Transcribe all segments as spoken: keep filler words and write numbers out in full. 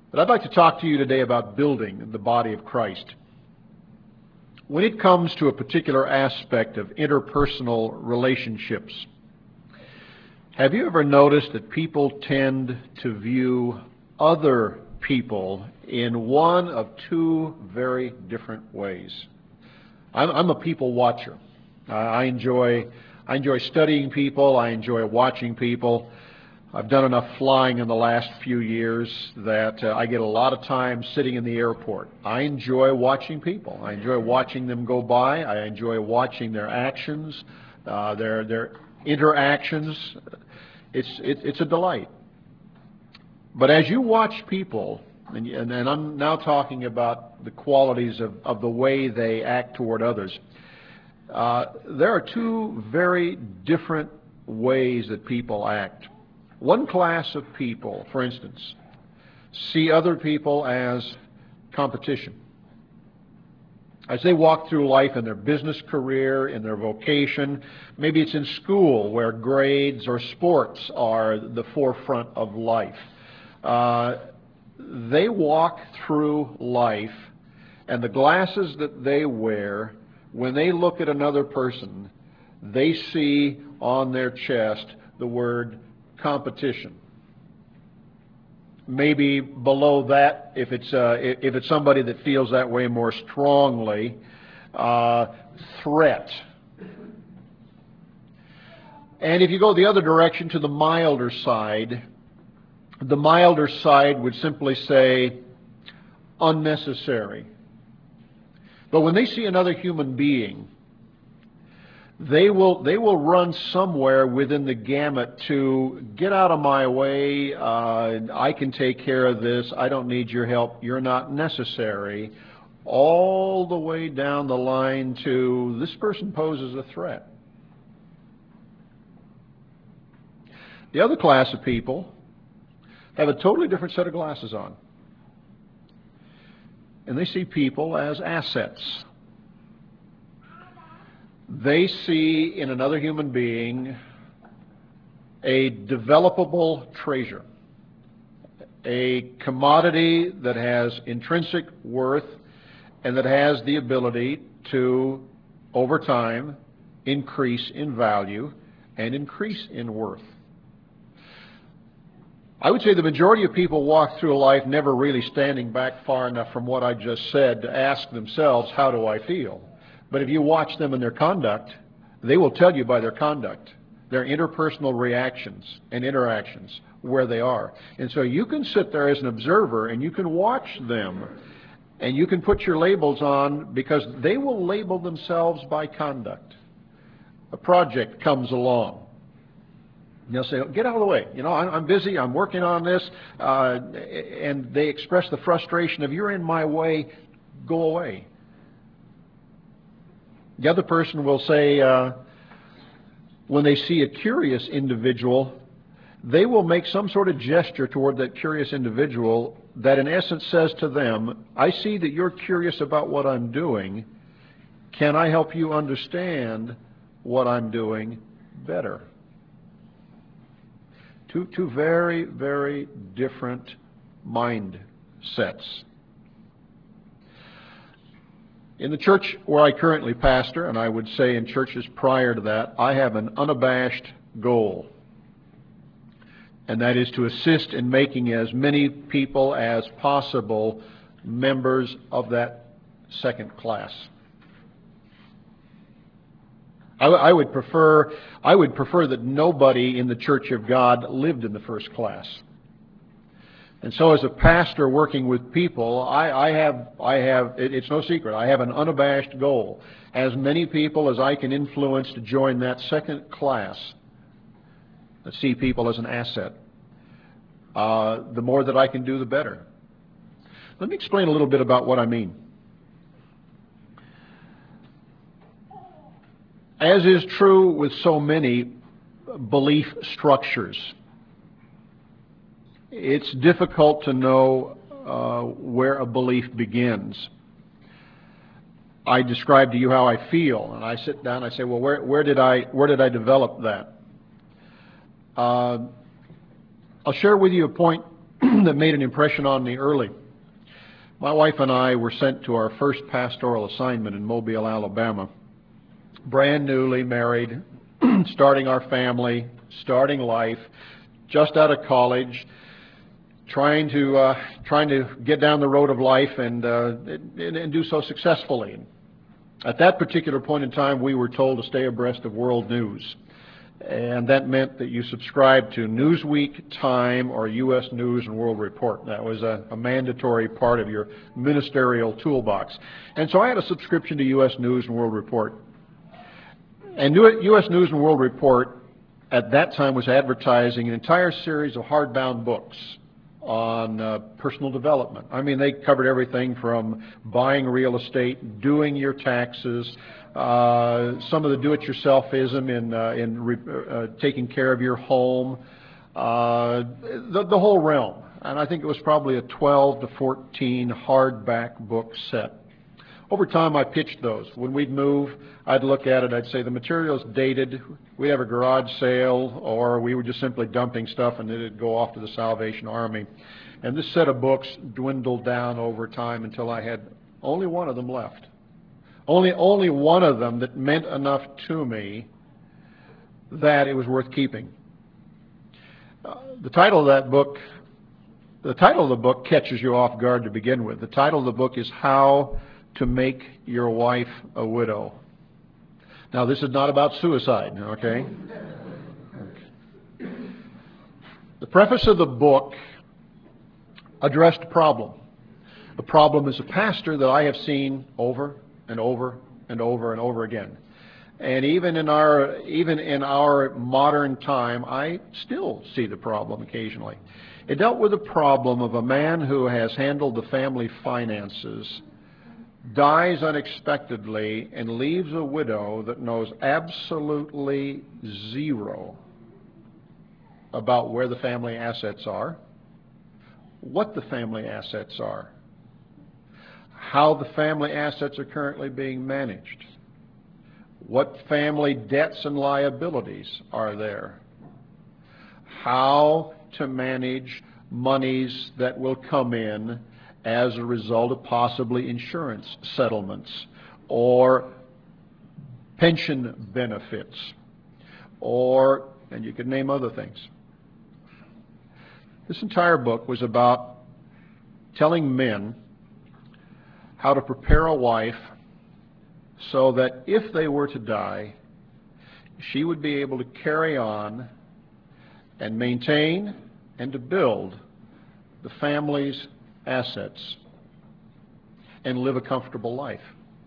But I'd like to talk to you today about building the body of Christ. When it comes to a particular aspect of interpersonal relationships, have you ever noticed that people tend to view other people in one of two very different ways? I'm, I'm a people watcher. Uh, I enjoy I enjoy studying people. I enjoy watching people. I've done enough flying in the last few years that uh, I get a lot of time sitting in the airport. I enjoy watching people. I enjoy watching them go by. I enjoy watching their actions, uh, their their interactions. It's it, it's a delight. But as you watch people, and, and, and I'm now talking about the qualities of, of the way they act toward others, uh, there are two very different ways that people act. One class of people, for instance, see other people as competition. As they walk through life in their business career, in their vocation, maybe it's in school where grades or sports are the forefront of life. Uh, they walk through life, and the glasses that they wear, when they look at another person, they see on their chest the word competition. Maybe below that, if it's uh, if it's somebody that feels that way more strongly, uh, threat. And if you go the other direction to the milder side, the milder side would simply say unnecessary. But when they see another human being, they will they will run somewhere within the gamut to get out of my way. Uh, I can take care of this. I don't need your help. You're not necessary. All the way down the line to this person poses a threat. The other class of people have a totally different set of glasses on. And they see people as assets. They see in another human being a developable treasure, a commodity that has intrinsic worth and that has the ability to, over time, increase in value and increase in worth. I would say the majority of people walk through life never really standing back far enough from what I just said to ask themselves, how do I feel? But if you watch them in their conduct, they will tell you by their conduct, their interpersonal reactions and interactions, where they are. And so you can sit there as an observer and you can watch them and you can put your labels on, because they will label themselves by conduct. A project comes along. They'll say, get out of the way. You know, I'm busy. I'm working on this. Uh, and they express the frustration of, you're in my way. Go away. The other person will say, uh, when they see a curious individual, they will make some sort of gesture toward that curious individual that in essence says to them, I see that you're curious about what I'm doing. Can I help you understand what I'm doing better? Two, two very, very different mindsets. In the church where I currently pastor, and I would say in churches prior to that, I have an unabashed goal. And that is to assist in making as many people as possible members of that second class. I, I would prefer, I would prefer that nobody in the Church of God lived in the first class. And so as a pastor working with people, I, I have, I have it, it's no secret, I have an unabashed goal. As many people as I can influence to join that second class, that see people as an asset, uh, the more that I can do, the better. Let me explain a little bit about what I mean. As is true with so many belief structures, it's difficult to know uh, where a belief begins. I describe to you how I feel, and I sit down and I say, well, where, where did I where did I develop that? Uh, I'll share with you a point that made an impression on me early. My wife and I were sent to our first pastoral assignment in Mobile, Alabama, brand newly married, starting our family, starting life, just out of college, trying to uh, trying to get down the road of life and, uh, and and do so successfully. At that particular point in time, we were told to stay abreast of world news, and that meant that you subscribed to Newsweek, Time, or U S News and World Report. That was a, a mandatory part of your ministerial toolbox. And so I had a subscription to U S News and World Report. And U S News and World Report at that time was advertising an entire series of hardbound books on uh, personal development. I mean, they covered everything from buying real estate, doing your taxes, uh, some of the do-it-yourselfism in, uh, in re uh, taking care of your home, uh, the, the whole realm. And I think it was probably a twelve to fourteen hardback book set. Over time, I pitched those. When we'd move, I'd look at it, I'd say the material's dated, we'd have a garage sale, or we were just simply dumping stuff and it'd go off to the Salvation Army. And this set of books dwindled down over time until I had only one of them left. Only, only one of them that meant enough to me that it was worth keeping. Uh, the title of that book, the title of the book catches you off guard to begin with. The title of the book is How to Make Your Wife a Widow. Now, this is not about suicide, okay? The preface of the book addressed a problem. The problem is a pastor that I have seen over and over and over and over again. And even in our even in our modern time, I still see the problem occasionally. It dealt with the problem of a man who has handled the family finances, dies unexpectedly, and leaves a widow that knows absolutely zero about where the family assets are, what the family assets are, how the family assets are currently being managed, what family debts and liabilities are there, how to manage monies that will come in as a result of possibly insurance settlements or pension benefits, or, and you could name other things. This entire book was about telling men how to prepare a wife so that if they were to die, she would be able to carry on and maintain and to build the family's assets and live a comfortable life.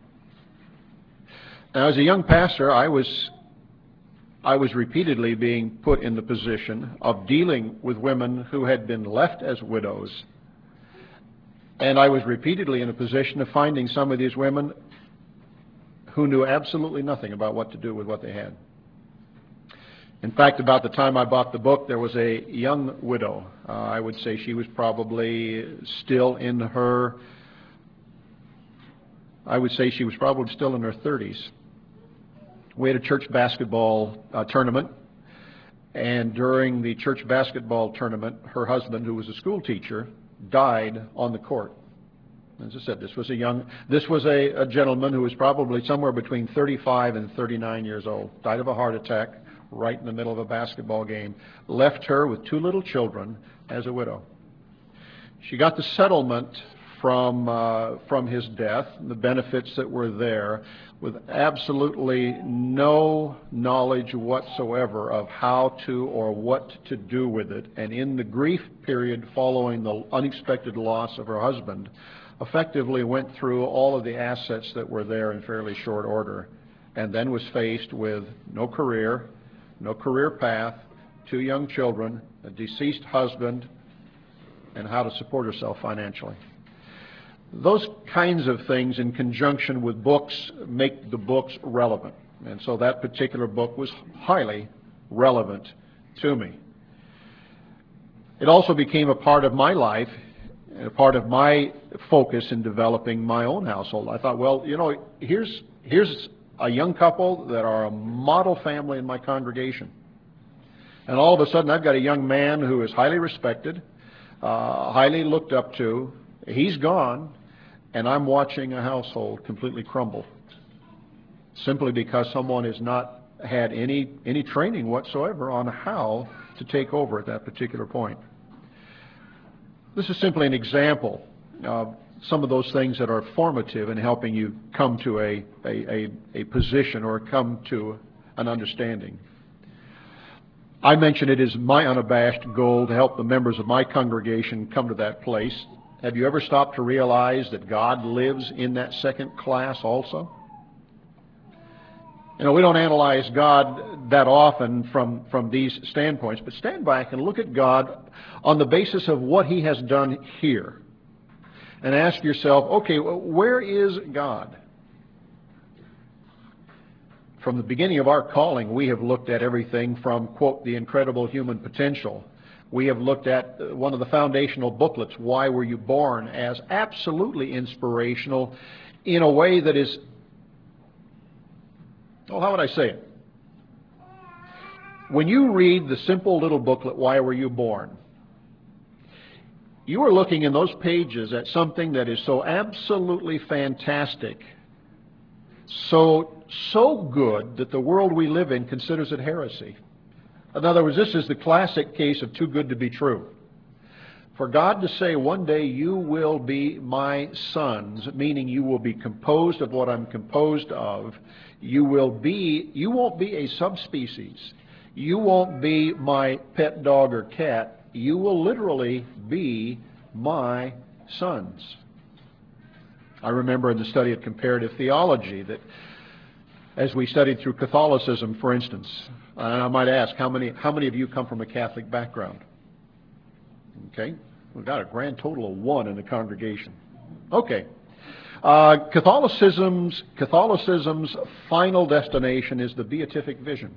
Now, as a young pastor, I was I was repeatedly being put in the position of dealing with women who had been left as widows, and I was repeatedly in a position of finding some of these women who knew absolutely nothing about what to do with what they had. In fact, about the time I bought the book, there was a young widow. Uh, I would say she was probably still in her, I would say she was probably still in her thirties. We had a church basketball uh, tournament, and during the church basketball tournament, her husband, who was a school teacher, died on the court. As I said, this was a young, this was a, a gentleman who was probably somewhere between thirty-five and thirty-nine years old, died of a heart attack right in the middle of a basketball game, left her with two little children as a widow. She got the settlement from, uh, from his death, the benefits that were there, with absolutely no knowledge whatsoever of how to or what to do with it. And in the grief period following the unexpected loss of her husband, effectively went through all of the assets that were there in fairly short order, and then was faced with no career, no career path, two young children, a deceased husband, and how to support herself financially. Those kinds of things in conjunction with books make the books relevant. And so that particular book was highly relevant to me. It also became a part of my life, a part of my focus in developing my own household. I thought, well, you know, here's, here's a young couple that are a model family in my congregation. And all of a sudden I've got a young man who is highly respected, uh, highly looked up to. He's gone, and I'm watching a household completely crumble, simply because someone has not had any, any training whatsoever on how to take over at that particular point. This is simply an example of some of those things that are formative in helping you come to a, a, a, a position or come to an understanding. I mentioned it is my unabashed goal to help the members of my congregation come to that place. Have you ever stopped to realize that God lives in that second class also? You know, we don't analyze God that often from, from these standpoints, but stand back and look at God on the basis of what He has done here. And ask yourself, okay, where is God? From the beginning of our calling, we have looked at everything from, quote, the incredible human potential. We have looked at one of the foundational booklets, Why Were You Born?, as absolutely inspirational in a way that is, well, how would I say it? When you read the simple little booklet, Why Were You Born?, you are looking in those pages at something that is so absolutely fantastic, so, so good that the world we live in considers it heresy. In other words, this is the classic case of too good to be true. For God to say, one day you will be my sons, meaning you will be composed of what I'm composed of, you will be, you won't be a subspecies. You won't be my pet dog or cat. You will literally be my sons. I remember in the study of comparative theology that as we studied through Catholicism, for instance, and I might ask, how many, how many of you come from a Catholic background? Okay, we've got a grand total of one in the congregation. Okay. Uh, Catholicism's, Catholicism's final destination is the beatific vision.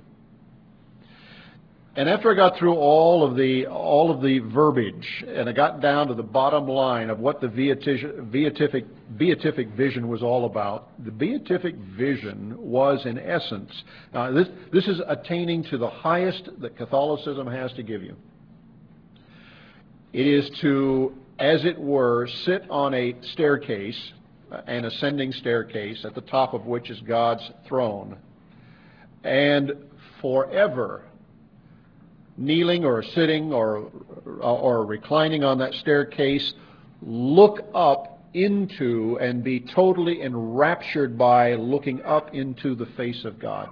And after I got through all of the all of the verbiage, and I got down to the bottom line of what the beatific, beatific, beatific vision was all about, the beatific vision was, in essence, uh, this this is attaining to the highest that Catholicism has to give you. It is to, as it were, sit on a staircase, an ascending staircase, at the top of which is God's throne, and forever, kneeling or sitting or, or reclining on that staircase, look up into and be totally enraptured by looking up into the face of God.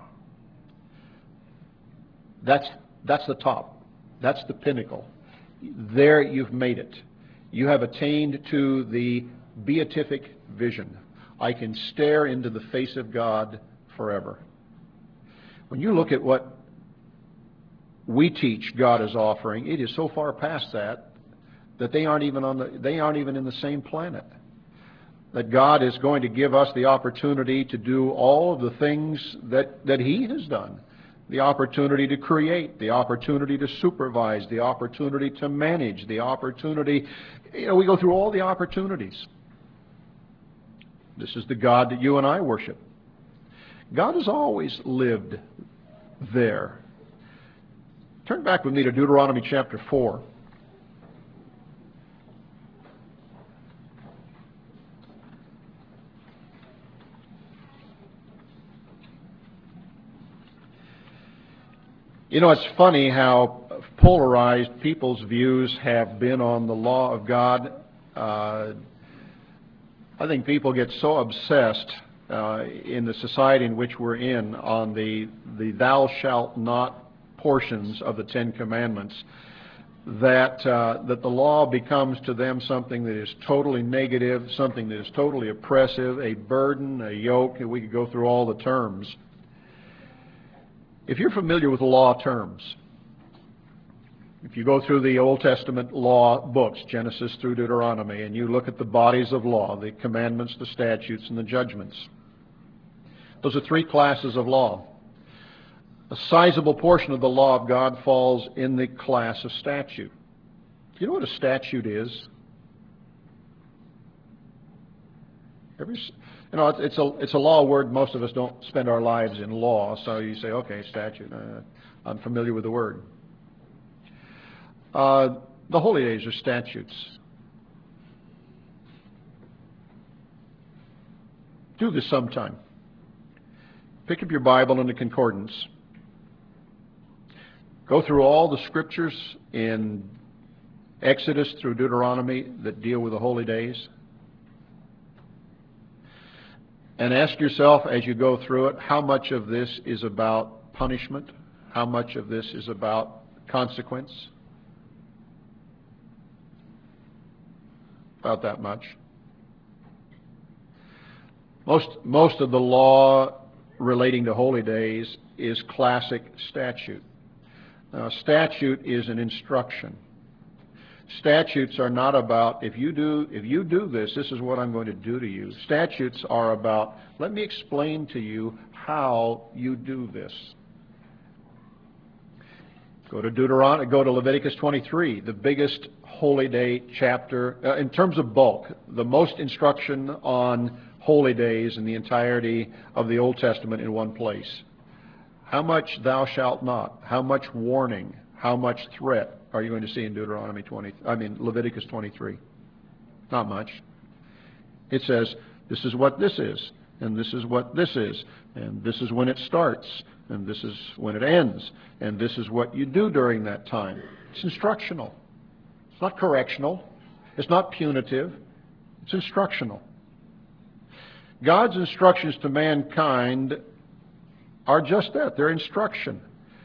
That's, that's the top. That's the pinnacle. There you've made it. You have attained to the beatific vision. I can stare into the face of God forever. When you look at what we teach God is offering, it is so far past that that they aren't even on the they aren't even in the same planet. That God is going to give us the opportunity to do all of the things that, that He has done. The opportunity to create, the opportunity to supervise, the opportunity to manage, the opportunity, you know, we go through all the opportunities. This is the God that you and I worship. God has always lived there. Turn back with me to Deuteronomy chapter four. You know, it's funny how polarized people's views have been on the law of God. Uh, I think people get so obsessed uh, in the society in which we're in on the, the thou shalt not portions of the Ten Commandments, that uh, that the law becomes to them something that is totally negative, something that is totally oppressive, a burden, a yoke, and we could go through all the terms. If you're familiar with the law terms, if you go through the Old Testament law books, Genesis through Deuteronomy, and you look at the bodies of law, the commandments, the statutes, and the judgments, those are three classes of law. A sizable portion of the law of God falls in the class of statute. Do you know what a statute is? Every, you know, it's a, it's a law word. Most of us don't spend our lives in law, so you say, okay, statute. Uh, I'm familiar with the word. Uh, The holy days are statutes. Do this sometime. Pick up your Bible and the concordance. Go through all the scriptures in Exodus through Deuteronomy that deal with the holy days. And ask yourself as you go through it, how much of this is about punishment? How much of this is about consequence? About that much. Most, most of the law relating to holy days is classic statute. Now, statute is an instruction. Statutes are not about, if you do if you do this, this is what I'm going to do to you. Statutes are about, let me explain to you how you do this. Go to Deuteronomy, go to Leviticus twenty-three, the biggest holy day chapter, uh, in terms of bulk, the most instruction on holy days in the entirety of the Old Testament in one place. How much thou shalt not, how much warning, how much threat are you going to see in Deuteronomy twenty, I mean Leviticus twenty-three? Not much. It says, this is what this is, and this is what this is, and this is when it starts, and this is when it ends, and this is what you do during that time. It's instructional. It's not correctional. It's not punitive. It's instructional. God's instructions to mankind are just that. They're instruction.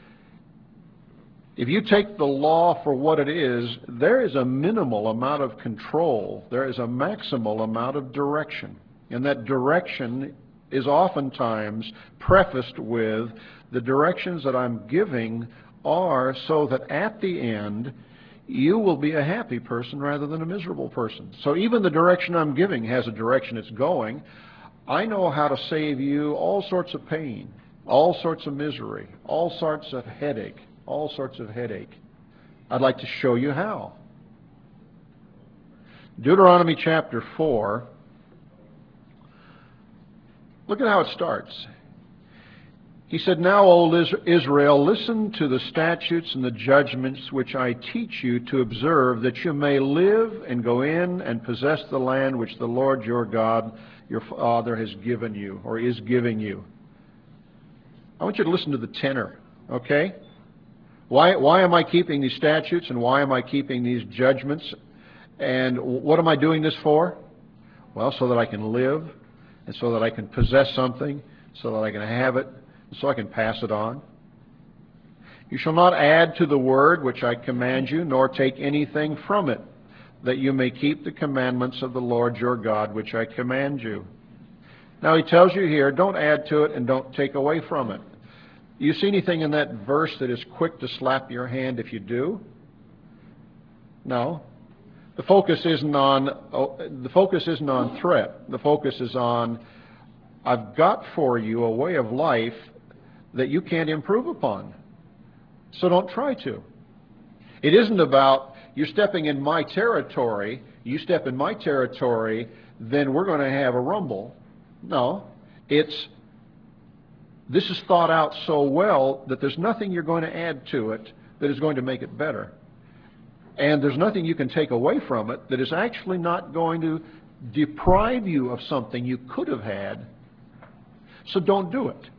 If you take the law for what it is, there is a minimal amount of control. There is a maximal amount of direction. And that direction is oftentimes prefaced with, the directions that I'm giving are so that at the end, you will be a happy person rather than a miserable person. So even the direction I'm giving has a direction it's going. I know how to save you all sorts of pain, all sorts of misery, all sorts of headache, all sorts of headache. I'd like to show you how. Deuteronomy chapter four, look at how it starts. He said, now, O Israel, listen to the statutes and the judgments which I teach you to observe, that you may live and go in and possess the land which the Lord your God, your Father, has given you, or is giving you. I want you to listen to the tenor, okay? Why, why am I keeping these statutes, and why am I keeping these judgments? And what am I doing this for? Well, so that I can live, and so that I can possess something, so that I can have it, so I can pass it on. You shall not add to the word which I command you, nor take anything from it, that you may keep the commandments of the Lord your God, which I command you. Now he tells you here, don't add to it and don't take away from it. You see anything in that verse that is quick to slap your hand if you do? No. The focus isn't on oh, the focus isn't on threat. The focus is on, I've got for you a way of life that you can't improve upon. So don't try to. It isn't about, you're stepping in my territory, you step in my territory, then we're going to have a rumble. No. It's, this is thought out so well that there's nothing you're going to add to it that is going to make it better. And there's nothing you can take away from it that is actually not going to deprive you of something you could have had. So don't do it.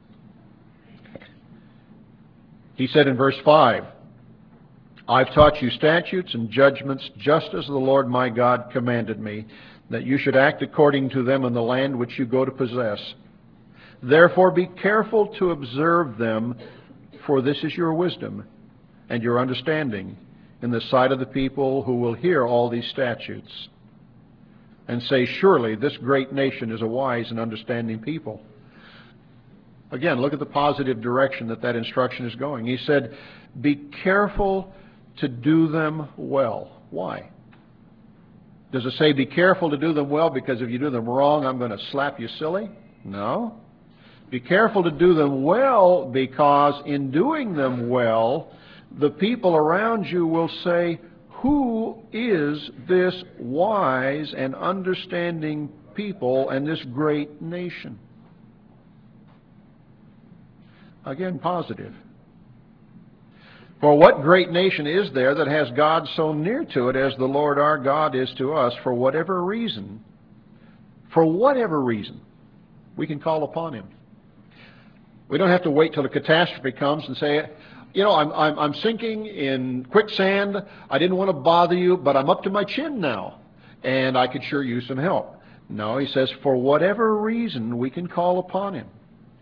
He said in verse five, I've taught you statutes and judgments just as the Lord my God commanded me, that you should act according to them in the land which you go to possess. Therefore be careful to observe them, for this is your wisdom and your understanding in the sight of the people who will hear all these statutes, and say, surely this great nation is a wise and understanding people. Again, look at the positive direction that that instruction is going. He said, be careful to do them well. Why? Does it say be careful to do them well because if you do them wrong, I'm going to slap you silly? No. Be careful to do them well because in doing them well, the people around you will say, who is this wise and understanding people and this great nation? Again, positive. For what great nation is there that has God so near to it as the Lord our God is to us? For whatever reason, for whatever reason, we can call upon Him. We don't have to wait till a catastrophe comes and say, you know, I'm, I'm, I'm sinking in quicksand. I didn't want to bother you, but I'm up to my chin now, and I could sure use some help. No, He says, for whatever reason, we can call upon Him.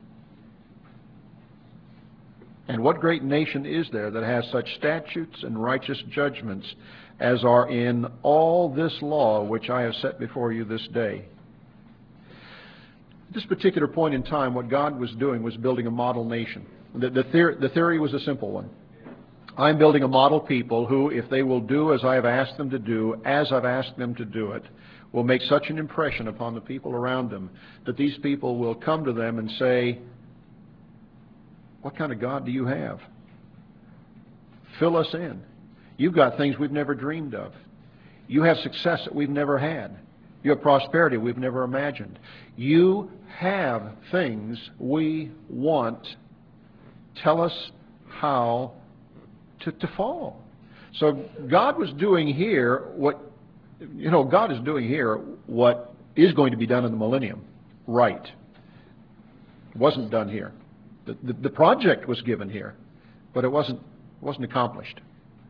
And what great nation is there that has such statutes and righteous judgments as are in all this law which I have set before you this day? At this particular point in time, what God was doing was building a model nation. The, the, theory, the theory was a simple one. I'm building a model people who, if they will do as I have asked them to do, as I've asked them to do it, will make such an impression upon the people around them that these people will come to them and say, what kind of God do you have? Fill us in. You've got things we've never dreamed of. You have success that we've never had. You have prosperity we've never imagined. You have things we want. Tell us how to, to follow. So God was doing here what, you know, God is doing here what is going to be done in the millennium. Right. It wasn't done here. The, the, the project was given here, but it wasn't, wasn't accomplished.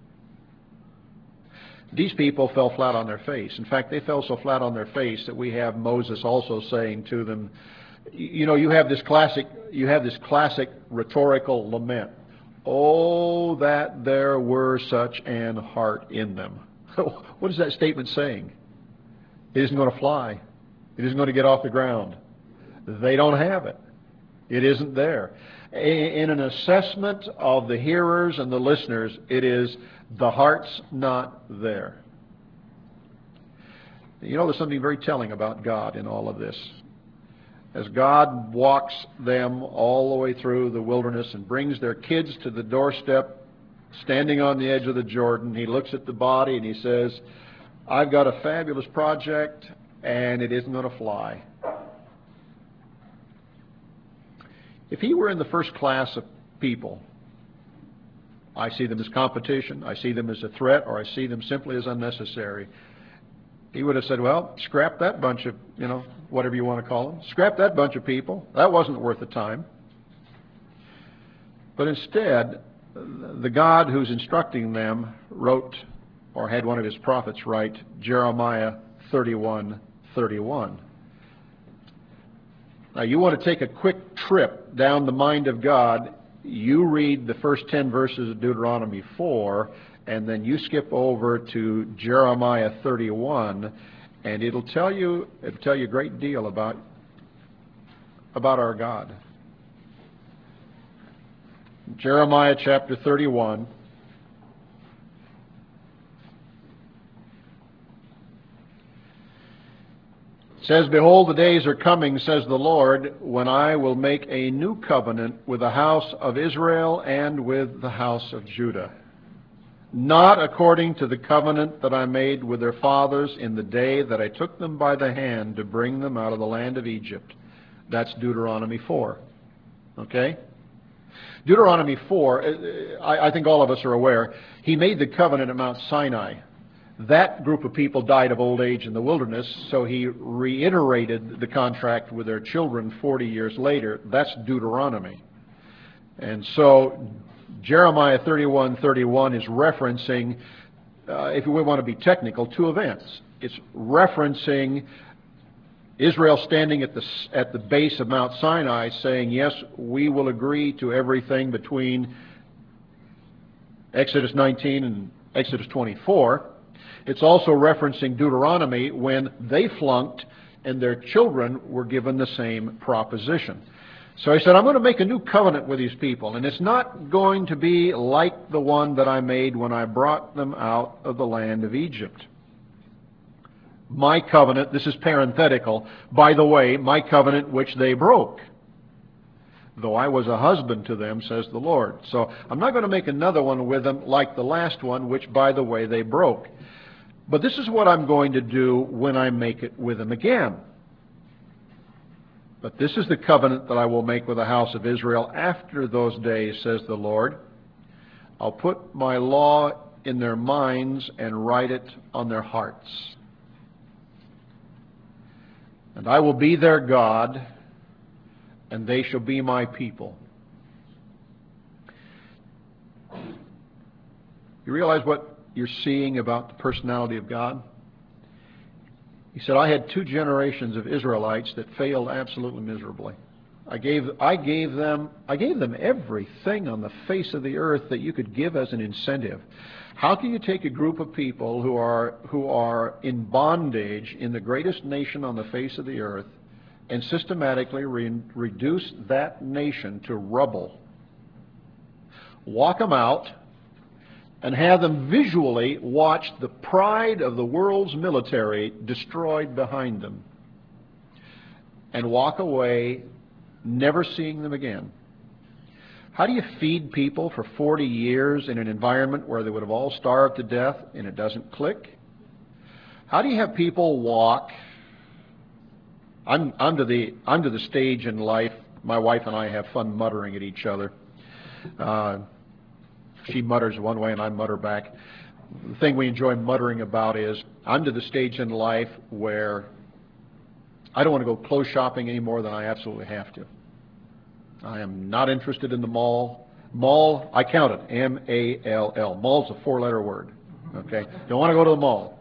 These people fell flat on their face. In fact, they fell so flat on their face that we have Moses also saying to them, you know, you have this classic, you have this classic rhetorical lament. Oh, that there were such an heart in them. What is that statement saying? It isn't going to fly. It isn't going to get off the ground. They don't have it. It isn't there. In an assessment of the hearers and the listeners, it is the heart's not there. You know, there's something very telling about God in all of this. As God walks them all the way through the wilderness and brings their kids to the doorstep, standing on the edge of the Jordan, He looks at the body and He says, I've got a fabulous project and it isn't going to fly. If He were in the first class of people, I see them as competition, I see them as a threat, or I see them simply as unnecessary, He would have said, well, scrap that bunch of, you know, whatever you want to call them. Scrap that bunch of people. That wasn't worth the time. But instead, the God who's instructing them wrote, or had one of His prophets write, Jeremiah thirty-one thirty-one. Now, you want to take a quick trip down the mind of God, you read the first ten verses of Deuteronomy four, and then you skip over to Jeremiah thirty-one, and it'll tell you it'll tell you a great deal about, about our God. Jeremiah chapter thirty-one. Says, behold, the days are coming, says the Lord, when I will make a new covenant with the house of Israel and with the house of Judah, not according to the covenant that I made with their fathers in the day that I took them by the hand to bring them out of the land of Egypt. That's Deuteronomy four. Okay? Deuteronomy four, I, I think all of us are aware, He made the covenant at Mount Sinai. That group of people died of old age in the wilderness, so He reiterated the contract with their children forty years later. That's Deuteronomy. And so Jeremiah thirty-one thirty-one is referencing, uh, if we want to be technical, two events. It's referencing Israel standing at the, at the base of Mount Sinai saying, yes, we will agree to everything between Exodus nineteen and Exodus twenty-four. It's also referencing Deuteronomy when they flunked and their children were given the same proposition. So He said, I'm going to make a new covenant with these people, and it's not going to be like the one that I made when I brought them out of the land of Egypt. My covenant, this is parenthetical, by the way, my covenant which they broke, though I was a husband to them, says the Lord. So I'm not going to make another one with them like the last one, which, by the way, they broke. But this is what I'm going to do when I make it with them again. But this is the covenant that I will make with the house of Israel after those days, says the Lord. I'll put my law in their minds and write it on their hearts. And I will be their God, and they shall be my people. You realize what you're seeing about the personality of God? He said, I had two generations of Israelites that failed absolutely miserably. I gave, I gave them, I gave them everything on the face of the earth that you could give as an incentive. How can you take a group of people who are, who are in bondage in the greatest nation on the face of the earth and systematically re reduce that nation to rubble, walk them out, and have them visually watch the pride of the world's military destroyed behind them, and walk away never seeing them again? How do you feed people for forty years in an environment where they would have all starved to death and it doesn't click? How do you have people walk? I'm, I'm, to the, I'm to the stage in life, my wife and I have fun muttering at each other. Uh, she mutters one way and I mutter back. The thing we enjoy muttering about is, I'm to the stage in life where I don't want to go clothes shopping any more than I absolutely have to. I am not interested in the mall. Mall, I count it, M A L L. Mall's a four-letter word. Okay? Don't want to go to the mall.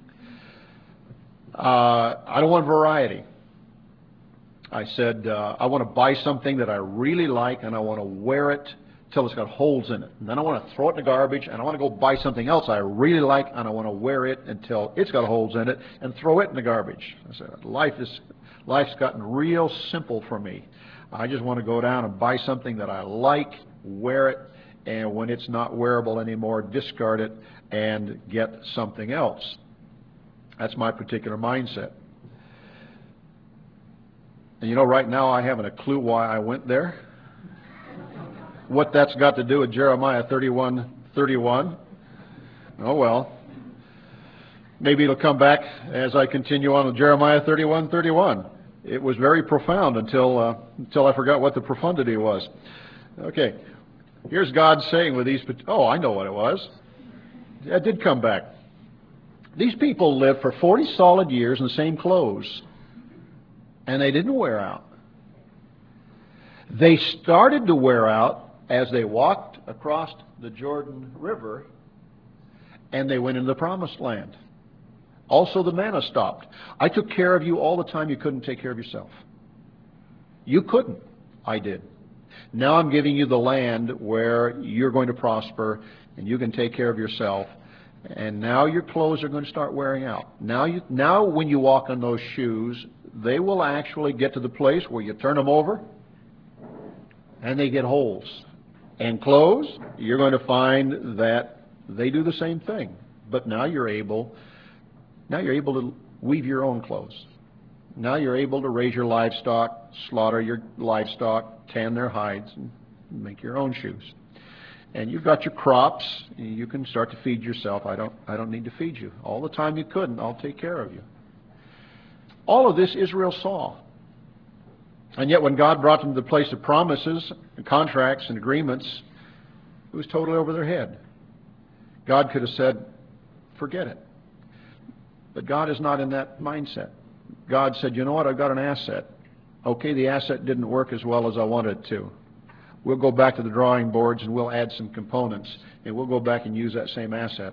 Uh, I don't want variety. I said, uh, I want to buy something that I really like, and I want to wear it till it's got holes in it. And then I want to throw it in the garbage, and I want to go buy something else I really like, and I want to wear it until it's got holes in it, and throw it in the garbage. I said, life is, life's gotten real simple for me. I just want to go down and buy something that I like, wear it, and when it's not wearable anymore, discard it and get something else. That's my particular mindset. And you know, right now I haven't a clue why I went there. What that's got to do with Jeremiah thirty-one thirty-one. Oh well. Maybe it'll come back as I continue on with Jeremiah thirty-one thirty-one. It was very profound until uh, until I forgot what the profundity was. Okay, here's God saying with these. Oh, I know what it was. It did come back. These people lived for forty solid years in the same clothes, and they didn't wear out. They started to wear out as they walked across the Jordan River, and they went into the Promised Land. Also, the manna stopped. I took care of you all the time you couldn't take care of yourself. You couldn't. I did. Now I'm giving you the land where you're going to prosper and you can take care of yourself. And now your clothes are going to start wearing out. Now, you, now when you walk on those shoes, they will actually get to the place where you turn them over and they get holes. And clothes, you're going to find that they do the same thing. But now you're able... Now you're able to weave your own clothes. Now you're able to raise your livestock, slaughter your livestock, tan their hides, and make your own shoes. And you've got your crops. You can start to feed yourself. I don't, I don't need to feed you. All the time you couldn't, I'll take care of you. All of this Israel saw. And yet when God brought them to the place of promises and contracts and agreements, it was totally over their head. God could have said, forget it. But God is not in that mindset. God said, you know what, I've got an asset. Okay, the asset didn't work as well as I wanted it to. We'll go back to the drawing boards and we'll add some components, and we'll go back and use that same asset.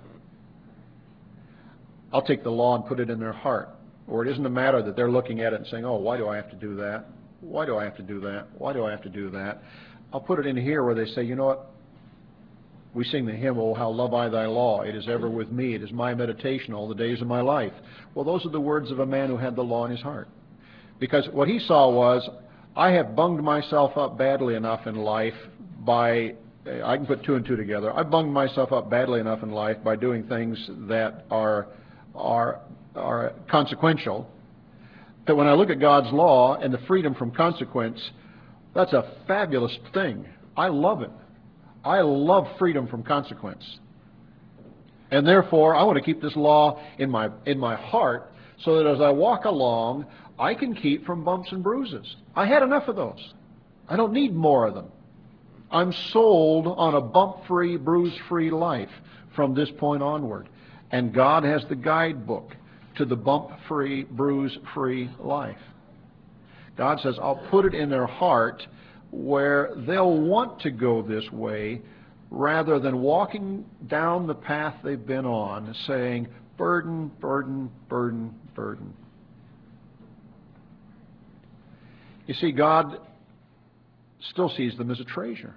I'll take the law and put it in their heart. Or it isn't a matter that they're looking at it and saying, oh, why do I have to do that? Why do I have to do that? Why do I have to do that? I'll put it in here where they say, you know what? We sing the hymn, oh, how love I thy law. It is ever with me. It is my meditation all the days of my life. Well, those are the words of a man who had the law in his heart. Because what he saw was, I have bunged myself up badly enough in life by, I can put two and two together. I bunged myself up badly enough in life by doing things that are, are, are consequential, that when I look at God's law and the freedom from consequence, that's a fabulous thing. I love it. I love freedom from consequence. And therefore, I want to keep this law in my, in my heart so that as I walk along, I can keep from bumps and bruises. I had enough of those. I don't need more of them. I'm sold on a bump-free, bruise-free life from this point onward. And God has the guidebook to the bump-free, bruise-free life. God says, I'll put it in their heart where they'll want to go this way rather than walking down the path they've been on saying, burden, burden, burden, burden. You see, God still sees them as a treasure.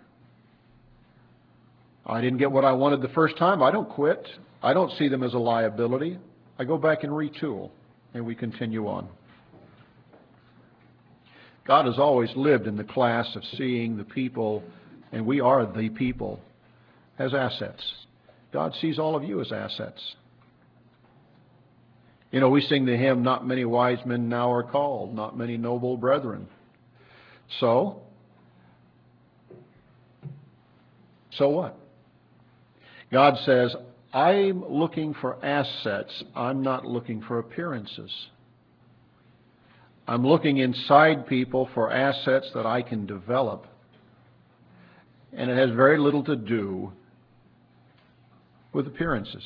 I didn't get what I wanted the first time. I don't quit. I don't see them as a liability. I go back and retool, and we continue on. God has always lived in the class of seeing the people, and we are the people, as assets. God sees all of you as assets. You know, we sing the hymn, not many wise men now are called, not many noble brethren. So, so what? God says, I'm looking for assets. I'm not looking for appearances. I'm looking inside people for assets that I can develop. And it has very little to do with appearances.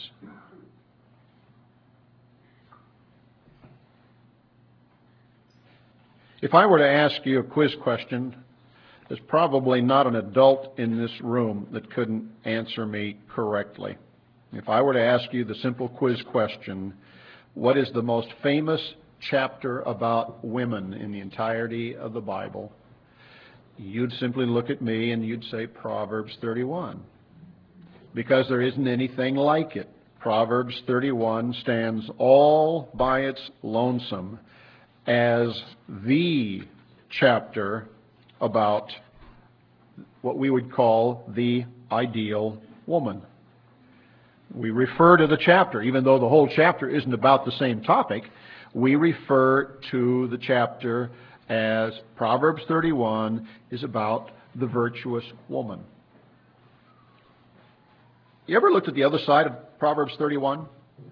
If I were to ask you a quiz question, there's probably not an adult in this room that couldn't answer me correctly. If I were to ask you the simple quiz question, what is the most famous chapter about women in the entirety of the Bible? You'd simply look at me and you'd say Proverbs thirty-one. Because there isn't anything like it. Proverbs thirty-one stands all by its lonesome as the chapter about what we would call the ideal woman. We refer to the chapter, even though the whole chapter isn't about the same topic, we refer to the chapter as Proverbs thirty-one is about the virtuous woman. You ever looked at the other side of Proverbs thirty-one?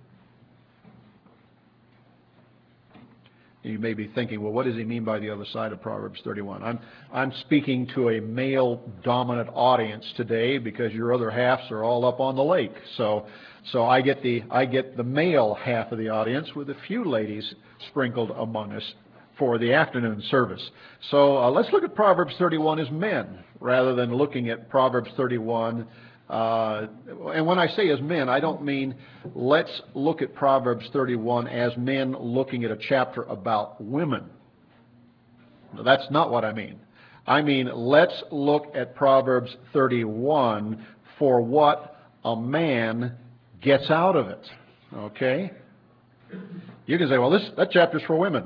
You may be thinking, well, what does he mean by the other side of Proverbs thirty-one? I'm, I'm speaking to a male-dominant audience today because your other halves are all up on the lake. So, so I get the, I get the male half of the audience with a few ladies sprinkled among us for the afternoon service. So uh, let's look at Proverbs thirty-one as men rather than looking at Proverbs thirty-one. Uh, and when I say as men, I don't mean let's look at Proverbs thirty-one as men looking at a chapter about women. No, that's not what I mean. I mean let's look at Proverbs thirty-one for what a man gets out of it. Okay? You can say, well, this that chapter's for women.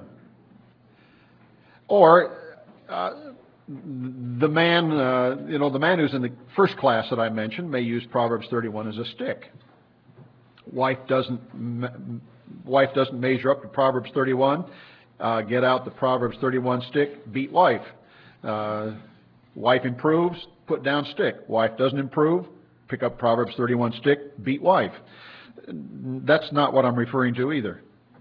Or uh, the man, uh, you know, the man who's in the first class that I mentioned may use Proverbs thirty-one as a stick. Wife doesn't, wife doesn't measure up to Proverbs thirty-one. Uh, get out the Proverbs thirty-one stick, beat wife. Uh, wife improves, put down stick. Wife doesn't improve, pick up Proverbs thirty-one stick, beat wife. That's not what I'm referring to either.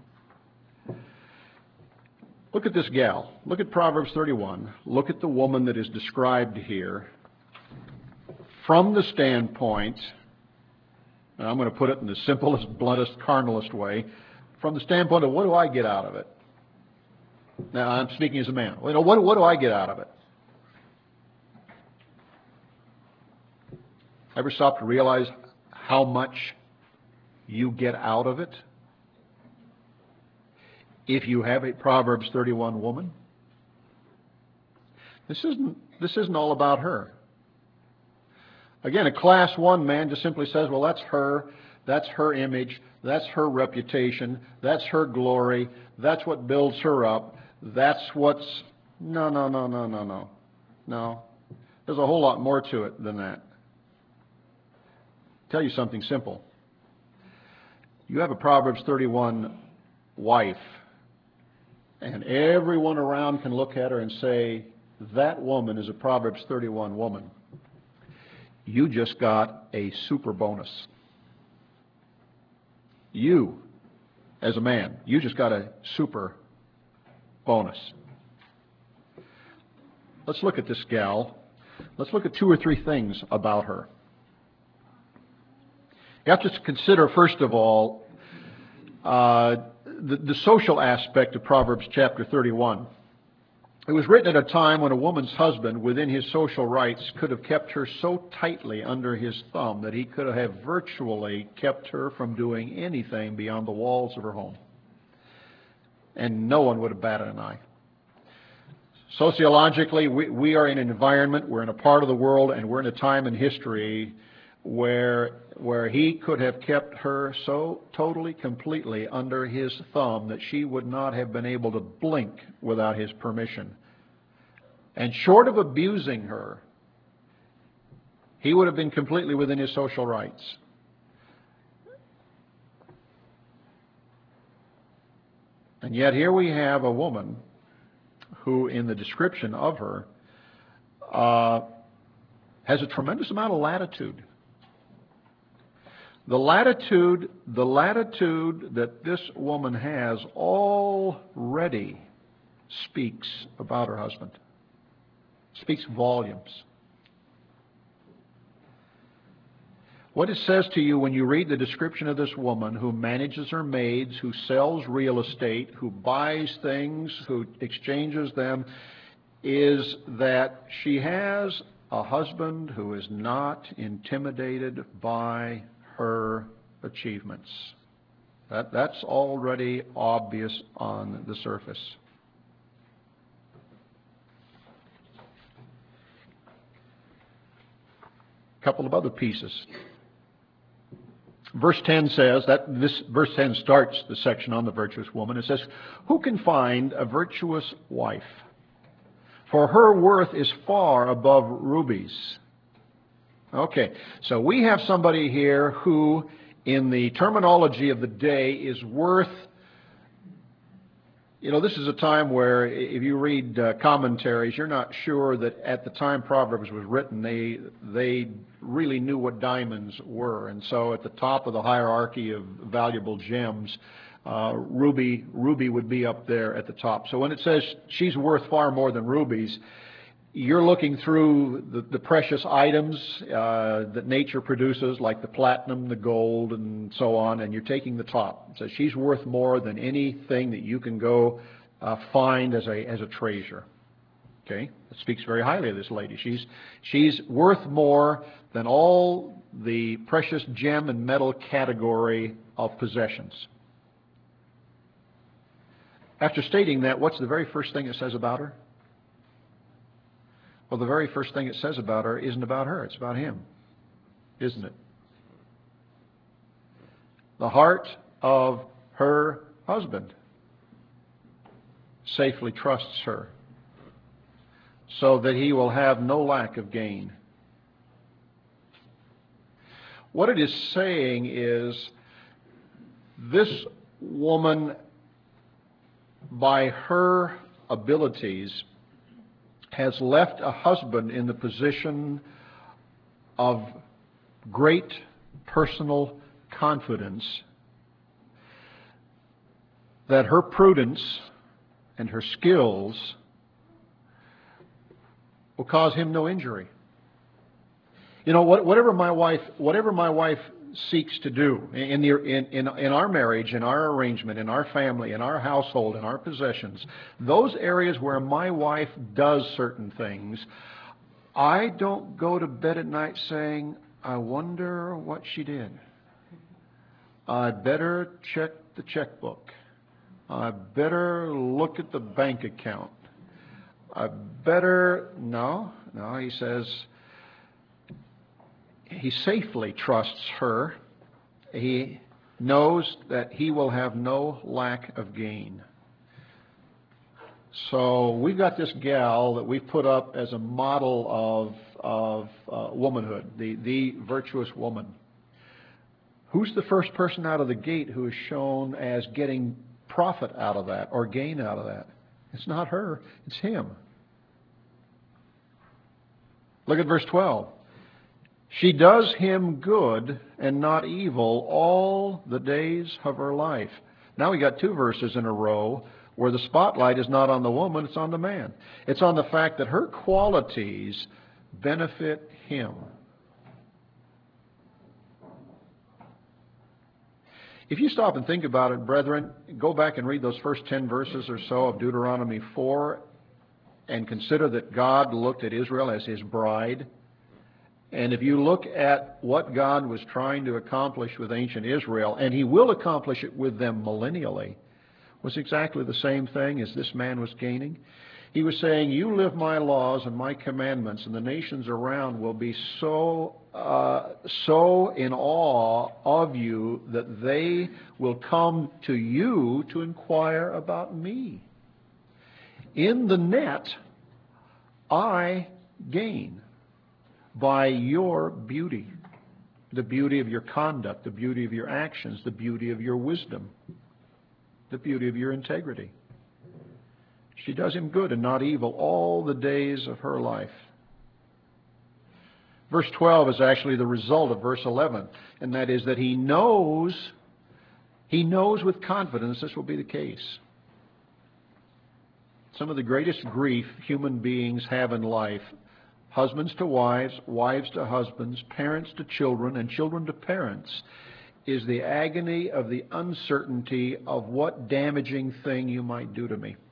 Look at this gal. Look at Proverbs thirty-one. Look at the woman that is described here from the standpoint, and I'm going to put it in the simplest, bluntest, carnalist way, from the standpoint of what do I get out of it? Now, I'm speaking as a man. You know, what, what do I get out of it? Ever stop to realize how much you get out of it? If you have a Proverbs thirty-one woman, this isn't, this isn't all about her. Again, a class one man just simply says, well, that's her, that's her image, that's her reputation, that's her glory, that's what builds her up, that's what's... No, no, no, no, no, no. No. There's a whole lot more to it than that. I'll tell you something simple. You have a Proverbs thirty-one wife, and everyone around can look at her and say, that woman is a Proverbs thirty-one woman. You just got a super bonus. You, as a man, you just got a super bonus. Let's look at this gal. Let's look at two or three things about her. You have to consider, first of all, uh, the, the social aspect of Proverbs chapter thirty-one. It was written at a time when a woman's husband, within his social rights, could have kept her so tightly under his thumb that he could have virtually kept her from doing anything beyond the walls of her home. And no one would have batted an eye. Sociologically, we, we are in an environment, we're in a part of the world, and we're in a time in history where, where he could have kept her so totally, completely under his thumb that she would not have been able to blink without his permission. And short of abusing her, he would have been completely within his social rights. And yet here we have a woman who, in the description of her, uh, has a tremendous amount of latitude. The latitude, the latitude that this woman has already speaks about her husband. Speaks volumes. What it says to you when you read the description of this woman who manages her maids, who sells real estate, who buys things, who exchanges them, is that she has a husband who is not intimidated by her achievements. That, that's already obvious on the surface. A couple of other pieces. Verse ten says, that this verse ten starts the section on the virtuous woman. It says, "Who can find a virtuous wife? For her worth is far above rubies." Okay, so we have somebody here who, in the terminology of the day, is worth, you know, this is a time where if you read uh, commentaries, you're not sure that at the time Proverbs was written, they they really knew what diamonds were. And so at the top of the hierarchy of valuable gems, uh, ruby ruby would be up there at the top. So when it says she's worth far more than rubies, you're looking through the, the precious items uh, that nature produces, like the platinum, the gold, and so on, and you're taking the top. So she's worth more than anything that you can go uh, find as a as a treasure. Okay, it speaks very highly of this lady. She's she's worth more than all the precious gem and metal category of possessions. After stating that, what's the very first thing it says about her? Well, the very first thing it says about her isn't about her, it's about him, isn't it? The heart of her husband safely trusts her, so that he will have no lack of gain. What it is saying is, this woman, by her abilities, has left a husband in the position of great personal confidence that her prudence and her skills will cause him no injury. You know, whatever my wife, whatever my wife seeks to do in, the, in, in, in our marriage, in our arrangement, in our family, in our household, in our possessions, those areas where my wife does certain things, I don't go to bed at night saying, I wonder what she did. I better check the checkbook. I better look at the bank account. I better, no, no, he says, he safely trusts her. He knows that he will have no lack of gain. So we've got this gal that we've put up as a model of, of uh, womanhood, the, the virtuous woman. Who's the first person out of the gate who is shown as getting profit out of that or gain out of that? It's not her, it's him. Look at verse twelve. She does him good and not evil all the days of her life. Now we got two verses in a row where the spotlight is not on the woman, it's on the man. It's on the fact that her qualities benefit him. If you stop and think about it, brethren, go back and read those first ten verses or so of Deuteronomy four and consider that God looked at Israel as his bride. And if you look at what God was trying to accomplish with ancient Israel, and he will accomplish it with them millennially, was exactly the same thing as this man was gaining. He was saying, you live my laws and my commandments, and the nations around will be so uh, so in awe of you that they will come to you to inquire about me. In the net, I gain by your beauty, the beauty of your conduct, the beauty of your actions, the beauty of your wisdom, the beauty of your integrity. She does him good and not evil all the days of her life. Verse twelve is actually the result of verse eleven, and that is that he knows, he knows with confidence this will be the case. Some of the greatest grief human beings have in life, husbands to wives, wives to husbands, parents to children, and children to parents, is the agony of the uncertainty of what damaging thing you might do to me.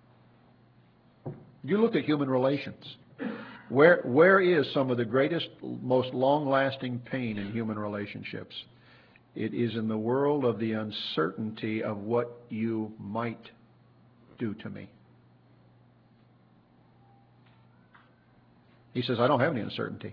You look at human relations. Where, where is some of the greatest, most long-lasting pain in human relationships? It is in the world of the uncertainty of what you might do to me. He says, I don't have any uncertainty.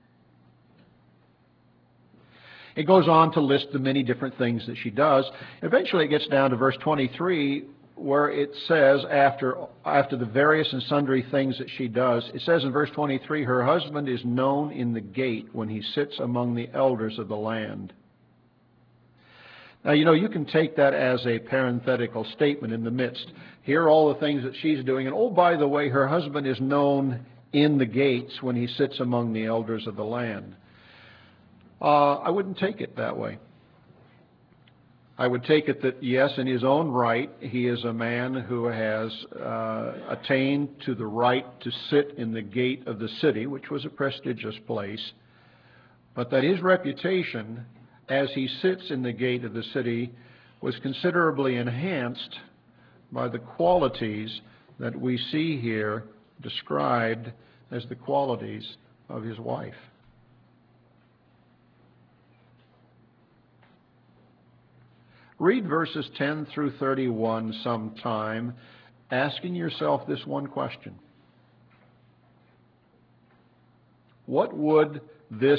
It goes on to list the many different things that she does. Eventually it gets down to verse twenty-three, where it says, after, after the various and sundry things that she does, it says in verse twenty-three, her husband is known in the gate when he sits among the elders of the land. Now, you know, you can take that as a parenthetical statement in the midst. Here are all the things that she's doing. And oh, by the way, her husband is known in the gates when he sits among the elders of the land. Uh, I wouldn't take it that way. I would take it that, yes, in his own right, he is a man who has uh, attained to the right to sit in the gate of the city, which was a prestigious place, but that his reputation as he sits in the gate of the city was considerably enhanced by the qualities that we see here described as the qualities of his wife. Read verses ten through thirty-one sometime, asking yourself this one question. What would this,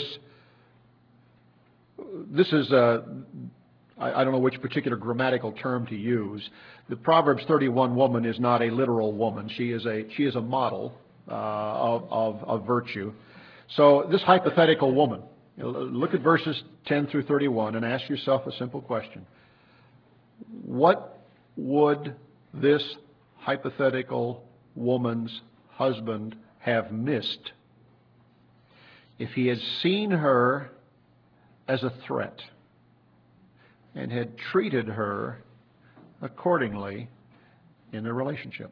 this is a, I, I don't know which particular grammatical term to use. The Proverbs thirty-one woman is not a literal woman. She is a, she is a model uh, of, of, of virtue. So this hypothetical woman, look at verses ten through thirty-one and ask yourself a simple question. What would this hypothetical woman's husband have missed if he had seen her as a threat and had treated her accordingly in the relationship?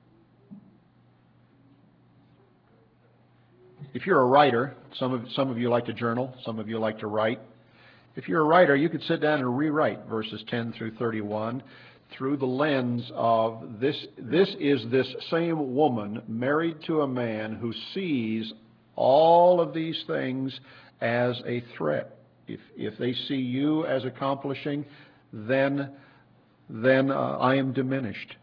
If you're a writer, some of, some of you like to journal, some of you like to write. If you're a writer, you could sit down and rewrite verses ten through thirty-one through the lens of this, this is this same woman married to a man who sees all of these things as a threat. If, if they see you as accomplishing, then, then uh, I am diminished.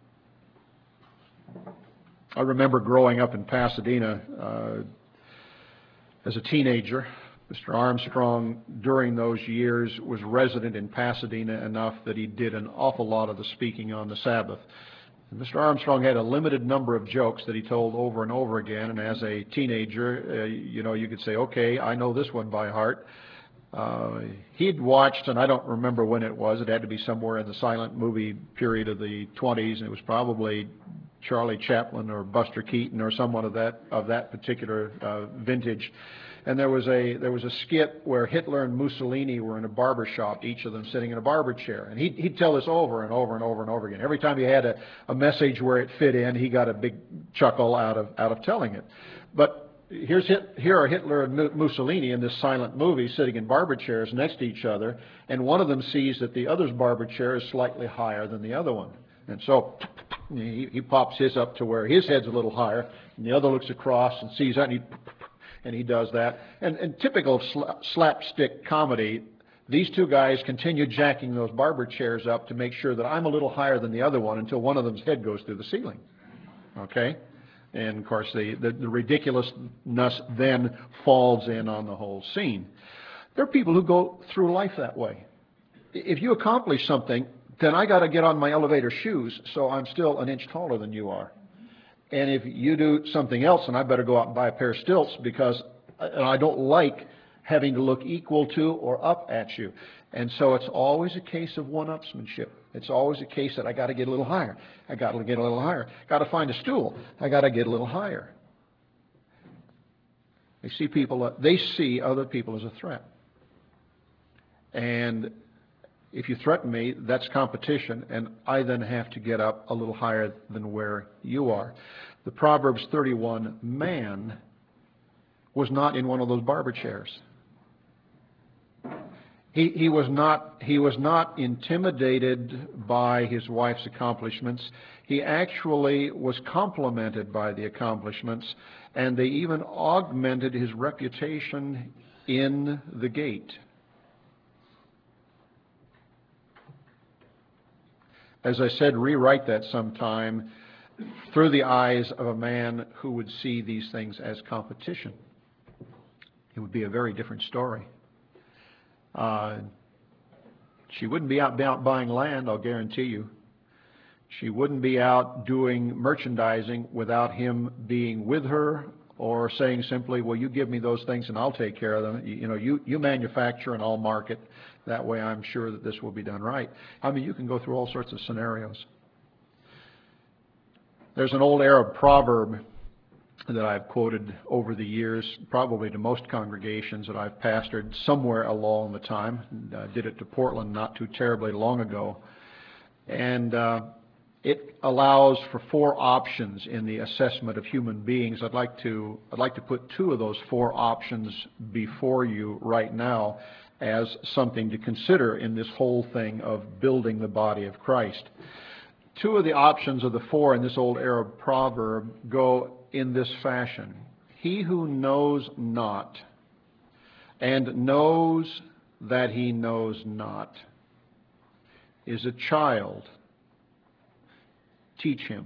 I remember growing up in Pasadena uh, as a teenager. Mister Armstrong, during those years, was resident in Pasadena enough that he did an awful lot of the speaking on the Sabbath. And Mister Armstrong had a limited number of jokes that he told over and over again, and as a teenager, uh, you know, you could say, okay, I know this one by heart. Uh, he'd watched, and I don't remember when it was, it had to be somewhere in the silent movie period of the twenties, and it was probably Charlie Chaplin or Buster Keaton or someone of that, of that particular uh, vintage. And there was a there was a skit where Hitler and Mussolini were in a barber shop, each of them sitting in a barber chair. And he'd, he'd tell this over and over and over and over again. Every time he had a, a message where it fit in, he got a big chuckle out of out of telling it. But here's Hit, here are Hitler and Mussolini in this silent movie sitting in barber chairs next to each other, and one of them sees that the other's barber chair is slightly higher than the other one. And so he, he pops his up to where his head's a little higher, and the other looks across and sees that, and he, and he does that. And, and typical sla slapstick comedy, these two guys continue jacking those barber chairs up to make sure that I'm a little higher than the other one until one of them's head goes through the ceiling. Okay? And, of course, the, the, the ridiculousness then falls in on the whole scene. There are people who go through life that way. If you accomplish something, then I got to get on my elevator shoes so I'm still an inch taller than you are. And if you do something else, then I better go out and buy a pair of stilts because and I don't like having to look equal to or up at you. And so it's always a case of one-upsmanship. It's always a case that I got to get a little higher. I got to get a little higher. Got to find a stool. I got to get a little higher. They see people. They see other people as a threat. And if you threaten me, that's competition, and I then have to get up a little higher than where you are. The Proverbs thirty-one man was not in one of those barber chairs. He, he was not, he was not intimidated by his wife's accomplishments. He actually was complimented by the accomplishments, and they even augmented his reputation in the gate. As I said, rewrite that sometime through the eyes of a man who would see these things as competition. It would be a very different story. Uh, she wouldn't be out, out buying land, I'll guarantee you. She wouldn't be out doing merchandising without him being with her or saying simply, well, you give me those things and I'll take care of them. You, you know, you, you manufacture and I'll market. That way I'm sure that this will be done right. I mean, you can go through all sorts of scenarios. There's an old Arab proverb that I've quoted over the years, probably to most congregations that I've pastored somewhere along the time. I did it to Portland not too terribly long ago. And uh, it allows for four options in the assessment of human beings. I'd like to, I'd like to put two of those four options before you right now as something to consider in this whole thing of building the body of Christ. Two of the options of the four in this old Arab proverb go in this fashion. He who knows not and knows that he knows not is a child. Teach him.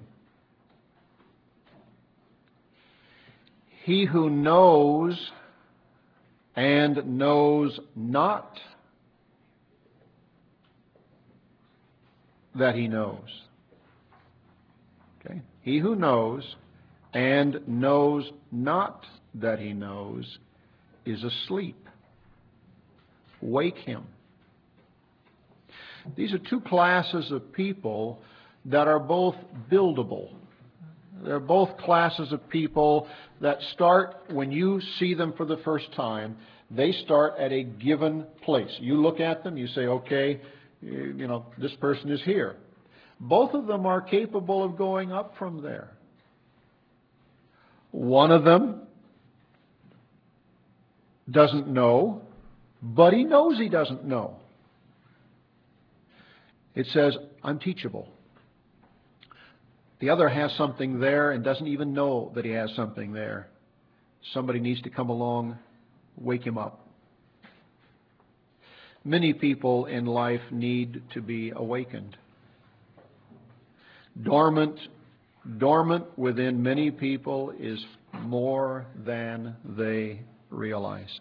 He who knows and knows not that he knows. Okay? He who knows and knows not that he knows is asleep. Wake him. These are two classes of people that are both buildable. They're both classes of people that start when you see them for the first time. They start at a given place. You look at them, you say, okay, you know, this person is here. Both of them are capable of going up from there. One of them doesn't know, but he knows he doesn't know. It says, I'm teachable. The other has something there and doesn't even know that he has something there. Somebody needs to come along, wake him up. Many people in life need to be awakened. Dormant, dormant within many people is more than they realize.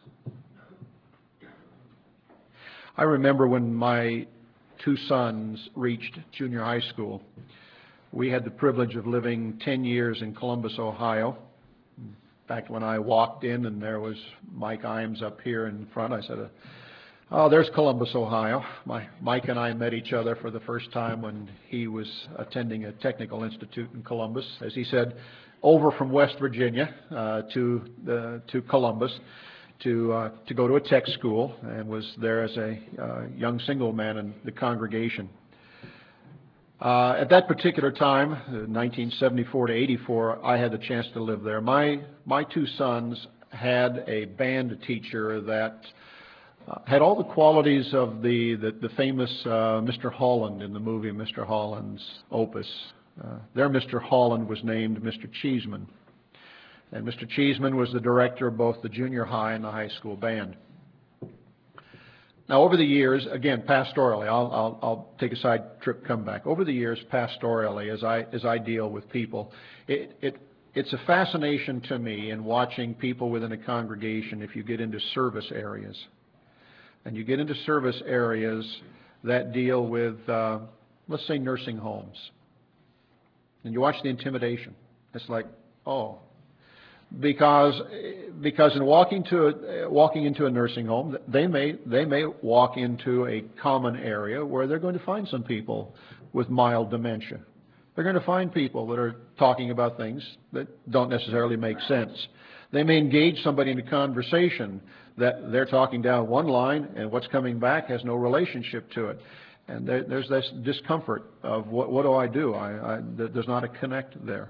I remember when my two sons reached junior high school. We had the privilege of living ten years in Columbus, Ohio. In fact, when I walked in and there was Mike Imes up here in front, I said, oh, there's Columbus, Ohio. My, Mike and I met each other for the first time when he was attending a technical institute in Columbus. As he said, over from West Virginia uh, to, the, to Columbus to, uh, to go to a tech school, and was there as a uh, young single man in the congregation. Uh, at that particular time, uh, nineteen seventy-four to eighty-four, I had the chance to live there. My, my two sons had a band teacher that uh, had all the qualities of the, the, the famous uh, Mister Holland in the movie Mister Holland's Opus. Uh, their Mister Holland was named Mister Cheeseman. And Mister Cheeseman was the director of both the junior high and the high school band. Now, over the years, again, pastorally, I'll, I'll, I'll take a side trip, come back. Over the years, pastorally, as I, as I deal with people, it, it, it's a fascination to me in watching people within a congregation if you get into service areas. And you get into service areas that deal with, uh, let's say, nursing homes. And you watch the intimidation. It's like, oh. Because, because in walking to a, walking into a nursing home, they may they may walk into a common area where they're going to find some people with mild dementia. They're going to find people that are talking about things that don't necessarily make sense. They may engage somebody in a conversation that they're talking down one line and what's coming back has no relationship to it. And there, there's this discomfort of what, what do I do? I, I, there's not a connect there.